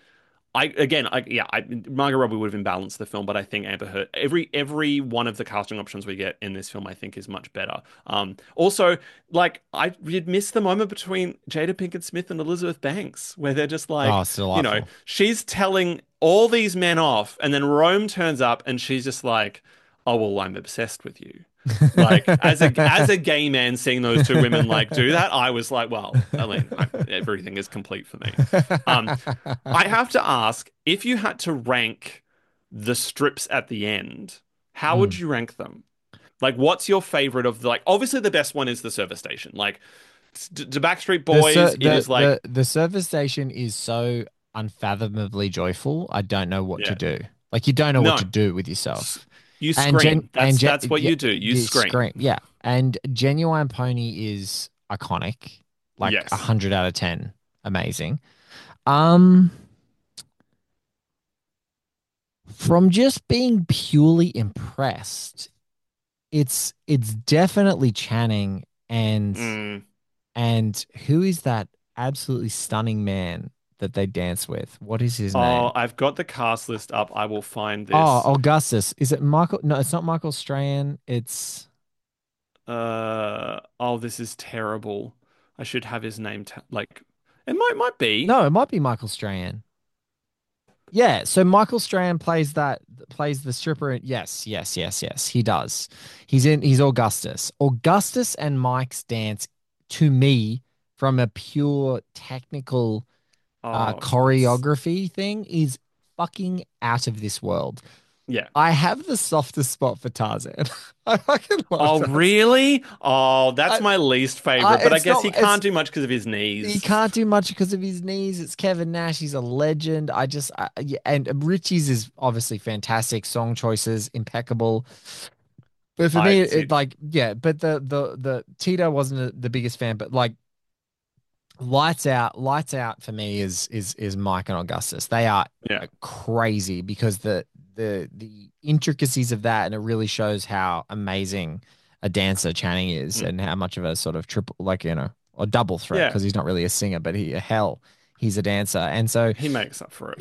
S6: Margot Robbie would have imbalanced the film, but I think Amber Heard, every one of the casting options we get in this film, I think is much better. Also, like I did miss the moment between Jada Pinkett Smith and Elizabeth Banks, where they're just like,
S1: Oh, it's delightful.
S6: she's telling all these men off, and then Rome turns up, and she's just like, "Oh well, I'm obsessed with you." Like as a gay man seeing those two women like do that, I was like, well, everything is complete for me. Um, I have to ask, if you had to rank the strips at the end, how would
S1: Mm.
S6: you rank them? Like, what's your favorite of the, like, obviously the best one is the service station. Like, to Backstreet Boys, it is like,
S1: The service station is so unfathomably joyful. I don't know what to
S6: yeah,
S1: do. Like you don't know what
S6: no,
S1: to do with yourself.
S6: you
S1: And
S6: scream. That's what
S1: yeah,
S6: you do. You scream.
S1: Yeah. And Genuine Pony is iconic, like
S6: Yes.
S1: 100 out of 10, amazing. Um, from just being purely impressed, it's definitely Channing and
S6: Mm.
S1: and who is that absolutely stunning man that they dance with? What is his
S6: Oh,
S1: name?
S6: I've got the cast list up. I will find
S1: Oh,
S6: this.
S1: Augustus. Is it Michael? No, it's not Michael Strahan. It's
S6: Oh, this is terrible. I should have his name like it might be.
S1: no, it might be Michael Strahan. Yeah, so Michael Strahan plays the stripper. Yes, yes, yes, yes. He does. He's Augustus. Augustus and Mike's dance to me from a pure technical
S6: Oh,
S1: choreography thing is fucking out of this world.
S6: yeah.
S1: I have the softest spot for Tarzan. I fucking love
S6: Oh,
S1: Tarzan.
S6: really? Oh, that's
S1: I,
S6: my least favorite, but I
S1: it's
S6: guess
S1: not.
S6: he can't do much because of his
S1: He
S6: knees.
S1: can't do much because of his knees. It's Kevin Nash. He's a legend. Yeah, and Richie's is obviously fantastic. Song choices impeccable. But for
S6: I
S1: me,
S6: see.
S1: like yeah. But the Tito wasn't the biggest fan. But like Lights Out for me is Mike and Augustus. They are
S6: Yeah.
S1: crazy because the intricacies of that, and it really shows how amazing a dancer Channing is,
S6: Mm.
S1: and how much of a sort of triple, like or double threat,
S6: Yeah.
S1: because he's not really a singer, but he's a dancer, and so
S6: He makes up for it.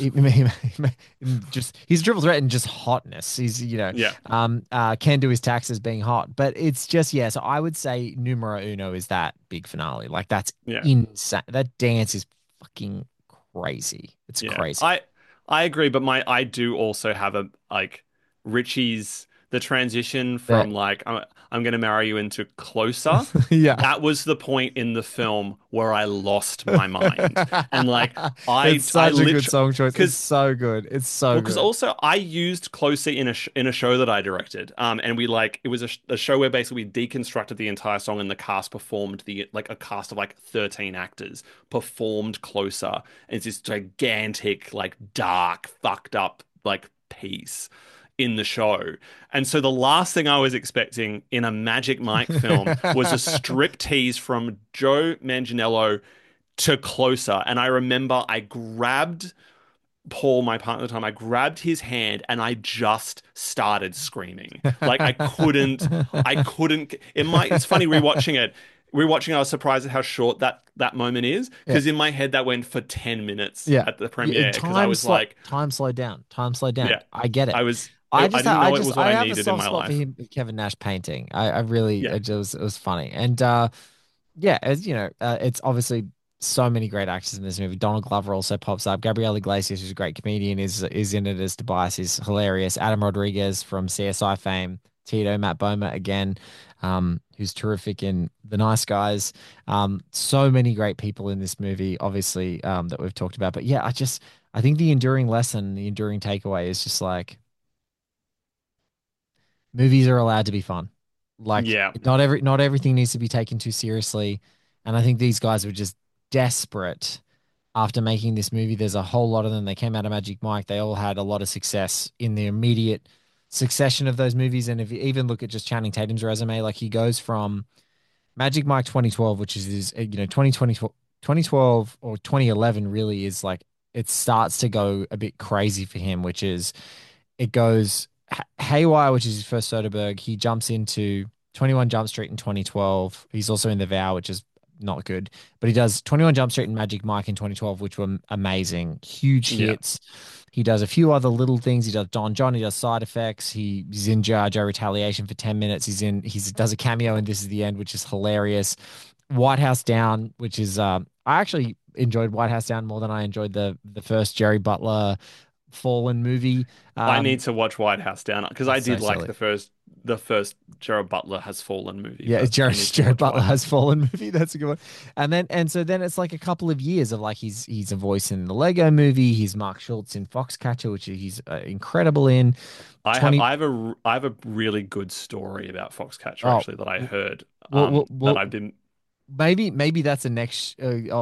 S1: he's a triple threat and just hotness. He's
S6: Yeah.
S1: can do his taxes being hot, but it's just yeah. So I would say numero uno is that big finale. Like that's
S6: Yeah.
S1: insane. That dance is fucking crazy. It's
S6: Yeah.
S1: crazy.
S6: I agree, but I do also have a like Richie's the transition
S1: That
S6: from like I'm gonna marry you into closer.
S1: yeah.
S6: That was the point in the film where I lost my mind. And like
S1: It's such a good
S6: literally
S1: song choice. It's
S6: because
S1: so good. It's so
S6: because
S1: good.
S6: also I used Closer in a show that I directed. And we like it was a show where basically we deconstructed the entire song and the cast performed the like a cast of like 13 actors performed Closer. And it's this gigantic, like dark, fucked up like piece in the show. And so the last thing I was expecting in a Magic Mike film was a strip tease from Joe Manganiello to Closer. And I remember I grabbed Paul, my partner at the time, I grabbed his hand and I just started screaming. Like I couldn't. It's funny rewatching it. Rewatching, I was surprised at how short that moment is
S1: Yeah.
S6: because in my head that went for 10 minutes
S1: Yeah.
S6: at the premiere because I
S1: Time
S6: was
S1: slow,
S6: like,
S1: time slow down. Time slow down.
S6: yeah,
S1: I get it.
S6: I was,
S1: I
S6: I
S1: just,
S6: didn't
S1: I
S6: know it
S1: just,
S6: was what
S1: I
S6: I
S1: have a
S6: needed in
S1: soft
S6: my
S1: spot for
S6: life.
S1: him, Kevin Nash painting. I really,
S6: Yeah,
S1: it was funny, and yeah, as you know, it's obviously so many great actors in this movie. Donald Glover also pops up. Gabrielle Iglesias, who's a great comedian, is in it as Tobias. Is hilarious. Adam Rodriguez from CSI fame. Tito, Matt Bomer again, who's terrific in The Nice Guys. So many great people in this movie, obviously, that we've talked about. But yeah, I think the enduring lesson, the enduring takeaway is just like movies are allowed to be fun. Like
S6: yeah,
S1: not everything needs to be taken too seriously. And I think these guys were just desperate after making this movie. There's a whole lot of them. They came out of Magic Mike. They all had a lot of success in the immediate succession of those movies. And if you even look at just Channing Tatum's resume, like he goes from Magic Mike 2012, which is his, 2020, 2012 or 2011 really is like it starts to go a bit crazy for him, which is it goes Haywire, which is his first Soderbergh. He jumps into 21 Jump Street in 2012. He's also in The Vow, which is not good. But he does 21 Jump Street and Magic Mike in 2012, which were amazing, huge
S6: Yeah.
S1: hits. He does a few other little things. He does Don John. He does Side Effects. He's in Jar Jar Retaliation for 10 minutes. He does a cameo in This Is the End, which is hilarious. White House Down, which is I actually enjoyed White House Down more than I enjoyed the first Jerry Butler Fallen movie.
S6: I need to watch White House Down because I
S1: It's so
S6: did like
S1: silly.
S6: the first Gerard Butler Has Fallen movie,
S1: Yeah,
S6: but
S1: Jared,
S6: I need to
S1: Jared
S6: watch
S1: Butler
S6: White
S1: Has
S6: House.
S1: Fallen movie. That's a good one. And so then it's like a couple of years of like he's a voice in the Lego movie. He's Mark Schultz in Foxcatcher, which he's incredible in. 20
S6: I have a really good story about Foxcatcher
S1: Oh,
S6: actually that I heard that
S1: well,
S6: I didn't.
S1: maybe that's a next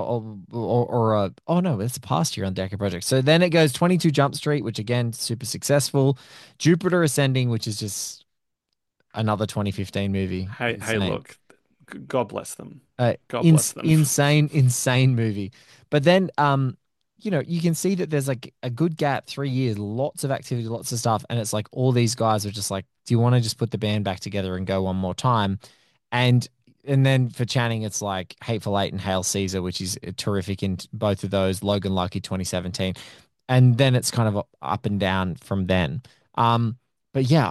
S1: or no, that's a past year on Decker Project. So then it goes 22 Jump Street, which again super successful. Jupiter Ascending, which is just another 2015 movie.
S6: Hey,
S1: Insane.
S6: look, God bless them. God bless them.
S1: Insane movie. But then you can see that there's like a good gap, 3 years, lots of activity, lots of stuff, and it's like all these guys are just like, do you want to just put the band back together and go one more time? And and then for Channing, it's like Hateful Eight and Hail Caesar, which is terrific in both of those. Logan Lucky 2017, and then it's kind of up and down from then. But yeah,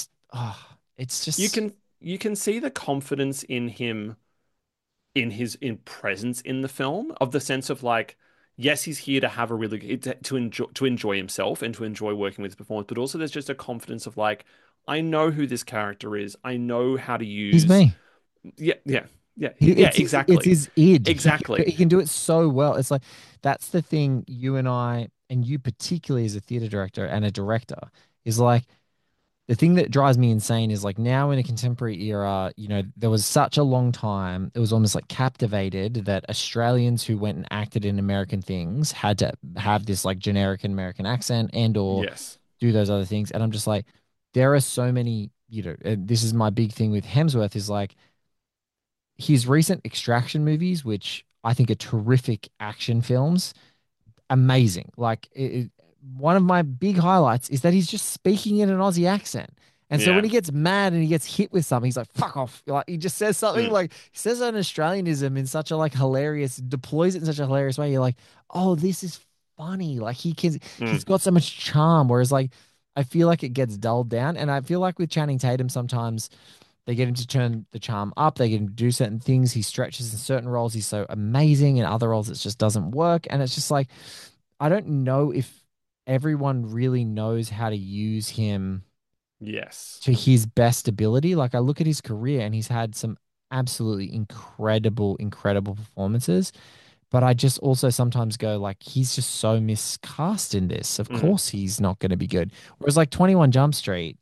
S1: it's
S6: You
S1: just
S6: can you can see the confidence in him in his in presence in the film of the sense of like yes he's here to have a really to enjoy himself and to enjoy working with his performance but also there's just a confidence of like I know who this character is. I know how to
S1: he's
S6: use
S1: me.
S6: yeah yeah yeah yeah
S1: It's
S6: exactly
S1: his id.
S6: exactly
S1: He can do it so well. It's like that's the thing you and I, and you particularly as a theater director and a director, is like the thing that drives me insane is like now in a contemporary era, there was such a long time, it was almost like captivated that Australians who went and acted in American things had to have this like generic American accent and or
S6: yes
S1: do those other things. And I'm just like, there are so many, and this is my big thing with Hemsworth is like his recent Extraction movies, which I think are terrific action films, amazing. Like one of my big highlights is that he's just speaking in an Aussie accent. And so when
S6: yeah
S1: he gets mad and he gets hit with something, he's like, fuck off. Like he just says something
S6: mm,
S1: like he says an Australianism in such a like hilarious, deploys it in such a hilarious way. You're like, oh, this is funny. Like he's
S6: mm,
S1: got so much charm. Whereas like I feel like it gets dulled down. And I feel like with Channing Tatum, sometimes they get him to turn the charm up. They get him to do certain things. He stretches in certain roles. He's so amazing. In other roles, it just doesn't work. And it's just like, I don't know if everyone really knows how to use him
S6: yes
S1: to his best ability. Like I look at his career and he's had some absolutely incredible performances. But I just also sometimes go like he's just so miscast in this. Of
S6: mm,
S1: course he's not going to be good. Whereas like 21 Jump Street,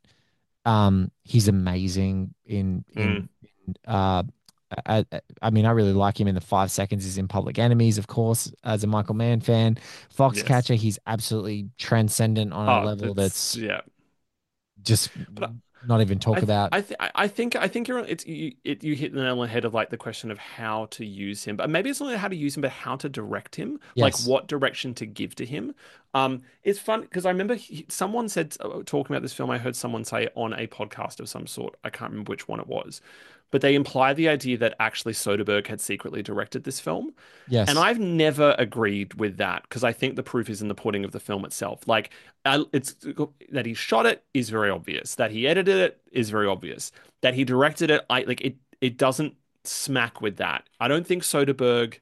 S1: he's amazing
S6: mm,
S1: uh I, I mean, I really like him in the 5 seconds. He's in Public Enemies, of course, as a Michael Mann fan.
S6: yes
S1: Foxcatcher, he's absolutely transcendent on a
S6: oh
S1: level
S6: it's
S1: that's
S6: yeah
S1: just
S6: but
S1: not even talk about.
S6: I think you're it's you hit the nail on the head of like the question of how to use him, but maybe it's not only how to use him, but how to direct him, like
S1: Yes.
S6: what direction to give to him. It's fun because I remember someone said talking about this film. I heard someone say on a podcast of some sort. I can't remember which one it was, but they implied the idea that actually Soderbergh had secretly directed this film. And
S1: Yes.
S6: I've never agreed with that because I think the proof is in the pudding of the film itself. Like, it's that he shot it is very obvious. That he edited it is very obvious. That he directed it, I like it. It doesn't smack with that. I don't think Soderbergh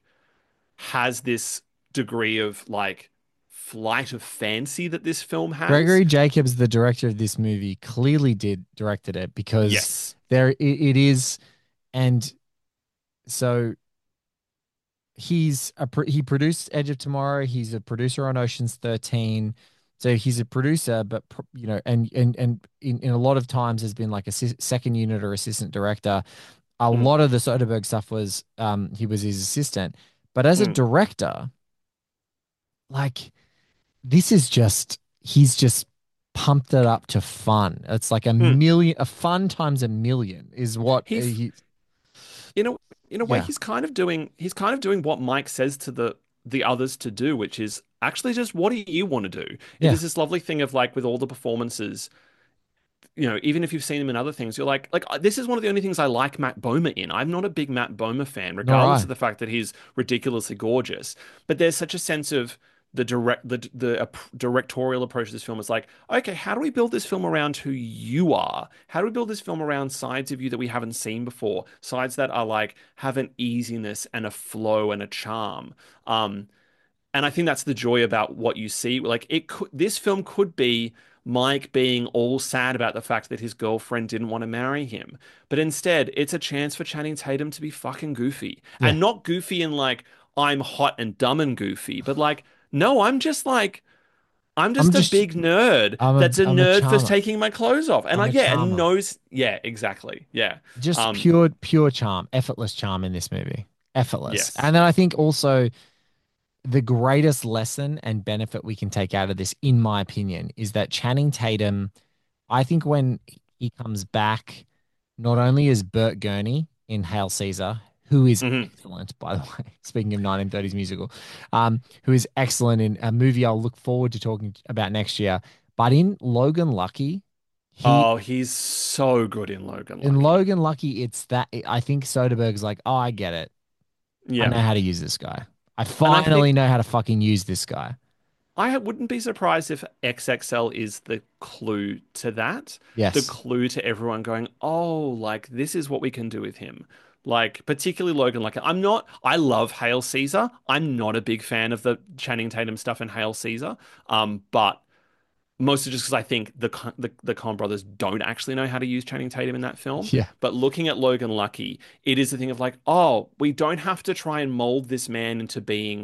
S6: has this degree of like flight of fancy that this film has.
S1: Gregory Jacobs, the director of this movie, clearly did directed it because
S6: Yes.
S1: it is, and so he produced Edge of Tomorrow. He's a producer on Ocean's 13. So he's a producer, but and in a lot of times has been like a second unit or assistant director. A
S6: Mm,
S1: lot of the Soderbergh stuff was he was his assistant, but as a
S6: mm,
S1: director, like this is just he's just pumped it up to fun. It's like
S6: mm.
S1: a fun times a million is what
S6: He
S1: he.
S6: in a in a way
S1: Yeah.
S6: he's kind of doing what Mike says to the others to do, which is actually just what do you want to do? It
S1: Yeah.
S6: is this lovely thing of like with all the performances, even if you've seen him in other things, you're like this is one of the only things I like Matt Bomer in. I'm not a big Matt Bomer fan, regardless of the fact that he's ridiculously gorgeous. But there's such a sense of the directorial approach to this film is like, okay, how do we build this film around who you are? How do we build this film around sides of you that we haven't seen before? Sides that are like have an easiness and a flow and a charm. And I think that's the joy about what you see. Like this film could be Mike being all sad about the fact that his girlfriend didn't want to marry him. But instead, it's a chance for Channing Tatum to be fucking goofy. Yeah. And not goofy in like, I'm hot and dumb and goofy, but like, no, I'm just a big nerd that's a nerd for taking my clothes off. And and knows, exactly. Yeah.
S1: Just pure charm, effortless charm in this movie. Effortless. Yes. And then I think also the greatest lesson and benefit we can take out of this, in my opinion, is that Channing Tatum, I think when he comes back, not only as Bert Gurney in Hail Caesar, who is excellent, by the way, speaking of 1930s musical, who is excellent in a movie I'll look forward to talking about next year. But in Logan Lucky,
S6: he's so good in Logan Lucky.
S1: In Logan Lucky, it's that I think Soderbergh's like, oh, I get it. Yeah. I know how to use this guy. I finally know how to fucking use this guy.
S6: I wouldn't be surprised if XXL is the clue to that.
S1: Yes.
S6: The clue to everyone going, oh, like this is what we can do with him. Like, particularly Logan, like I love Hail Caesar. I'm not a big fan of the Channing Tatum stuff in Hail Caesar. But mostly just because I think the Coen brothers don't actually know how to use Channing Tatum in that film.
S1: Yeah.
S6: But looking at Logan Lucky, it is the thing of like, oh, we don't have to try and mold this man into being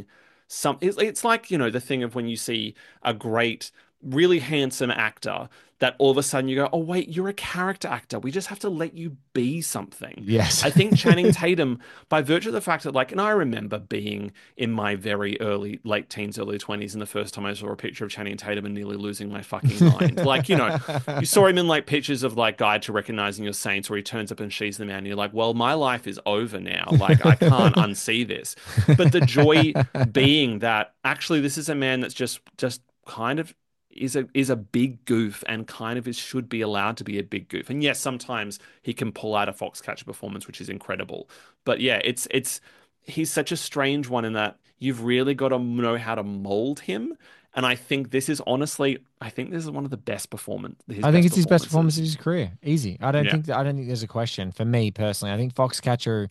S6: it's like, the thing of when you see a great, really handsome actor that all of a sudden you go, oh, wait, you're a character actor. We just have to let you be something.
S1: Yes.
S6: I think Channing Tatum, by virtue of the fact that and I remember being in my very late teens, early 20s, and the first time I saw a picture of Channing Tatum and nearly losing my fucking mind. You saw him in pictures of Guide to Recognizing Your Saints where he turns up and she's the man. And you're like, well, my life is over now. I can't unsee this. But the joy being that actually this is a man that's just kind of is a big goof and kind of should be allowed to be a big goof. And yes, sometimes he can pull out a Foxcatcher performance, which is incredible. But yeah, he's such a strange one in that you've really got to know how to mold him. And I think this is one of the best performances.
S1: I think it's his best performance of his career. Easy. I don't think there's a question for me personally. I think Foxcatcher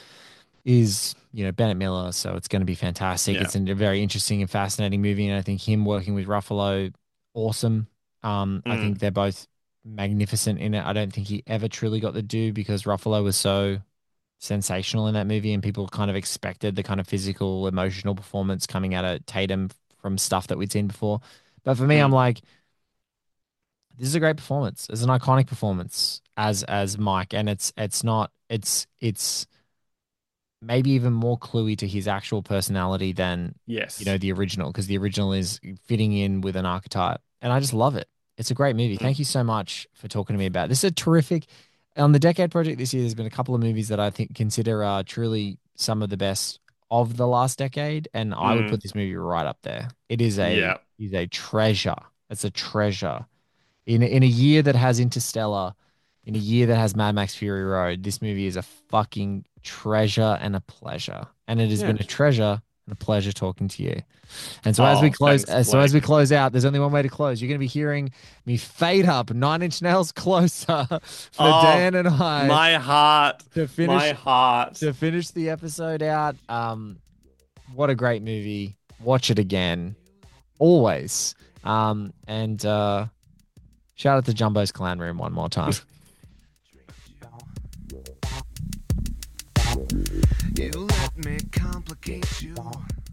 S1: is, Bennett Miller, so it's going to be fantastic. Yeah. It's a very interesting and fascinating movie, and I think him working with Ruffalo, awesome. I think they're both magnificent in it. I don't think he ever truly got the due because Ruffalo was so sensational in that movie, and people kind of expected the kind of physical, emotional performance coming out of Tatum from stuff that we'd seen before. But for me, I'm like, this is a great performance. It's an iconic performance as Mike, and it's maybe even more cluey to his actual personality than the original, because the original is fitting in with an archetype, and I just love it. It's a great movie. Thank you so much for talking to me about it. This is a terrific on the Decade Project this year. There's been a couple of movies that I think consider are truly some of the best of the last decade, and I would put this movie right up there. It is a treasure. It's a treasure in a year that has Interstellar, in a year that has Mad Max Fury Road. This movie is a fucking treasure and a pleasure, and it has been a treasure and a pleasure talking to you. And so as we close out, there's only one way to close. You're going to be hearing me fade up 9 Inch Nails Closer for Dan and I.
S6: My heart to
S1: finish the episode out. What a great movie. Watch it again, always. And shout out to Jumbo's Clan Room one more time.
S7: You let me complicate you.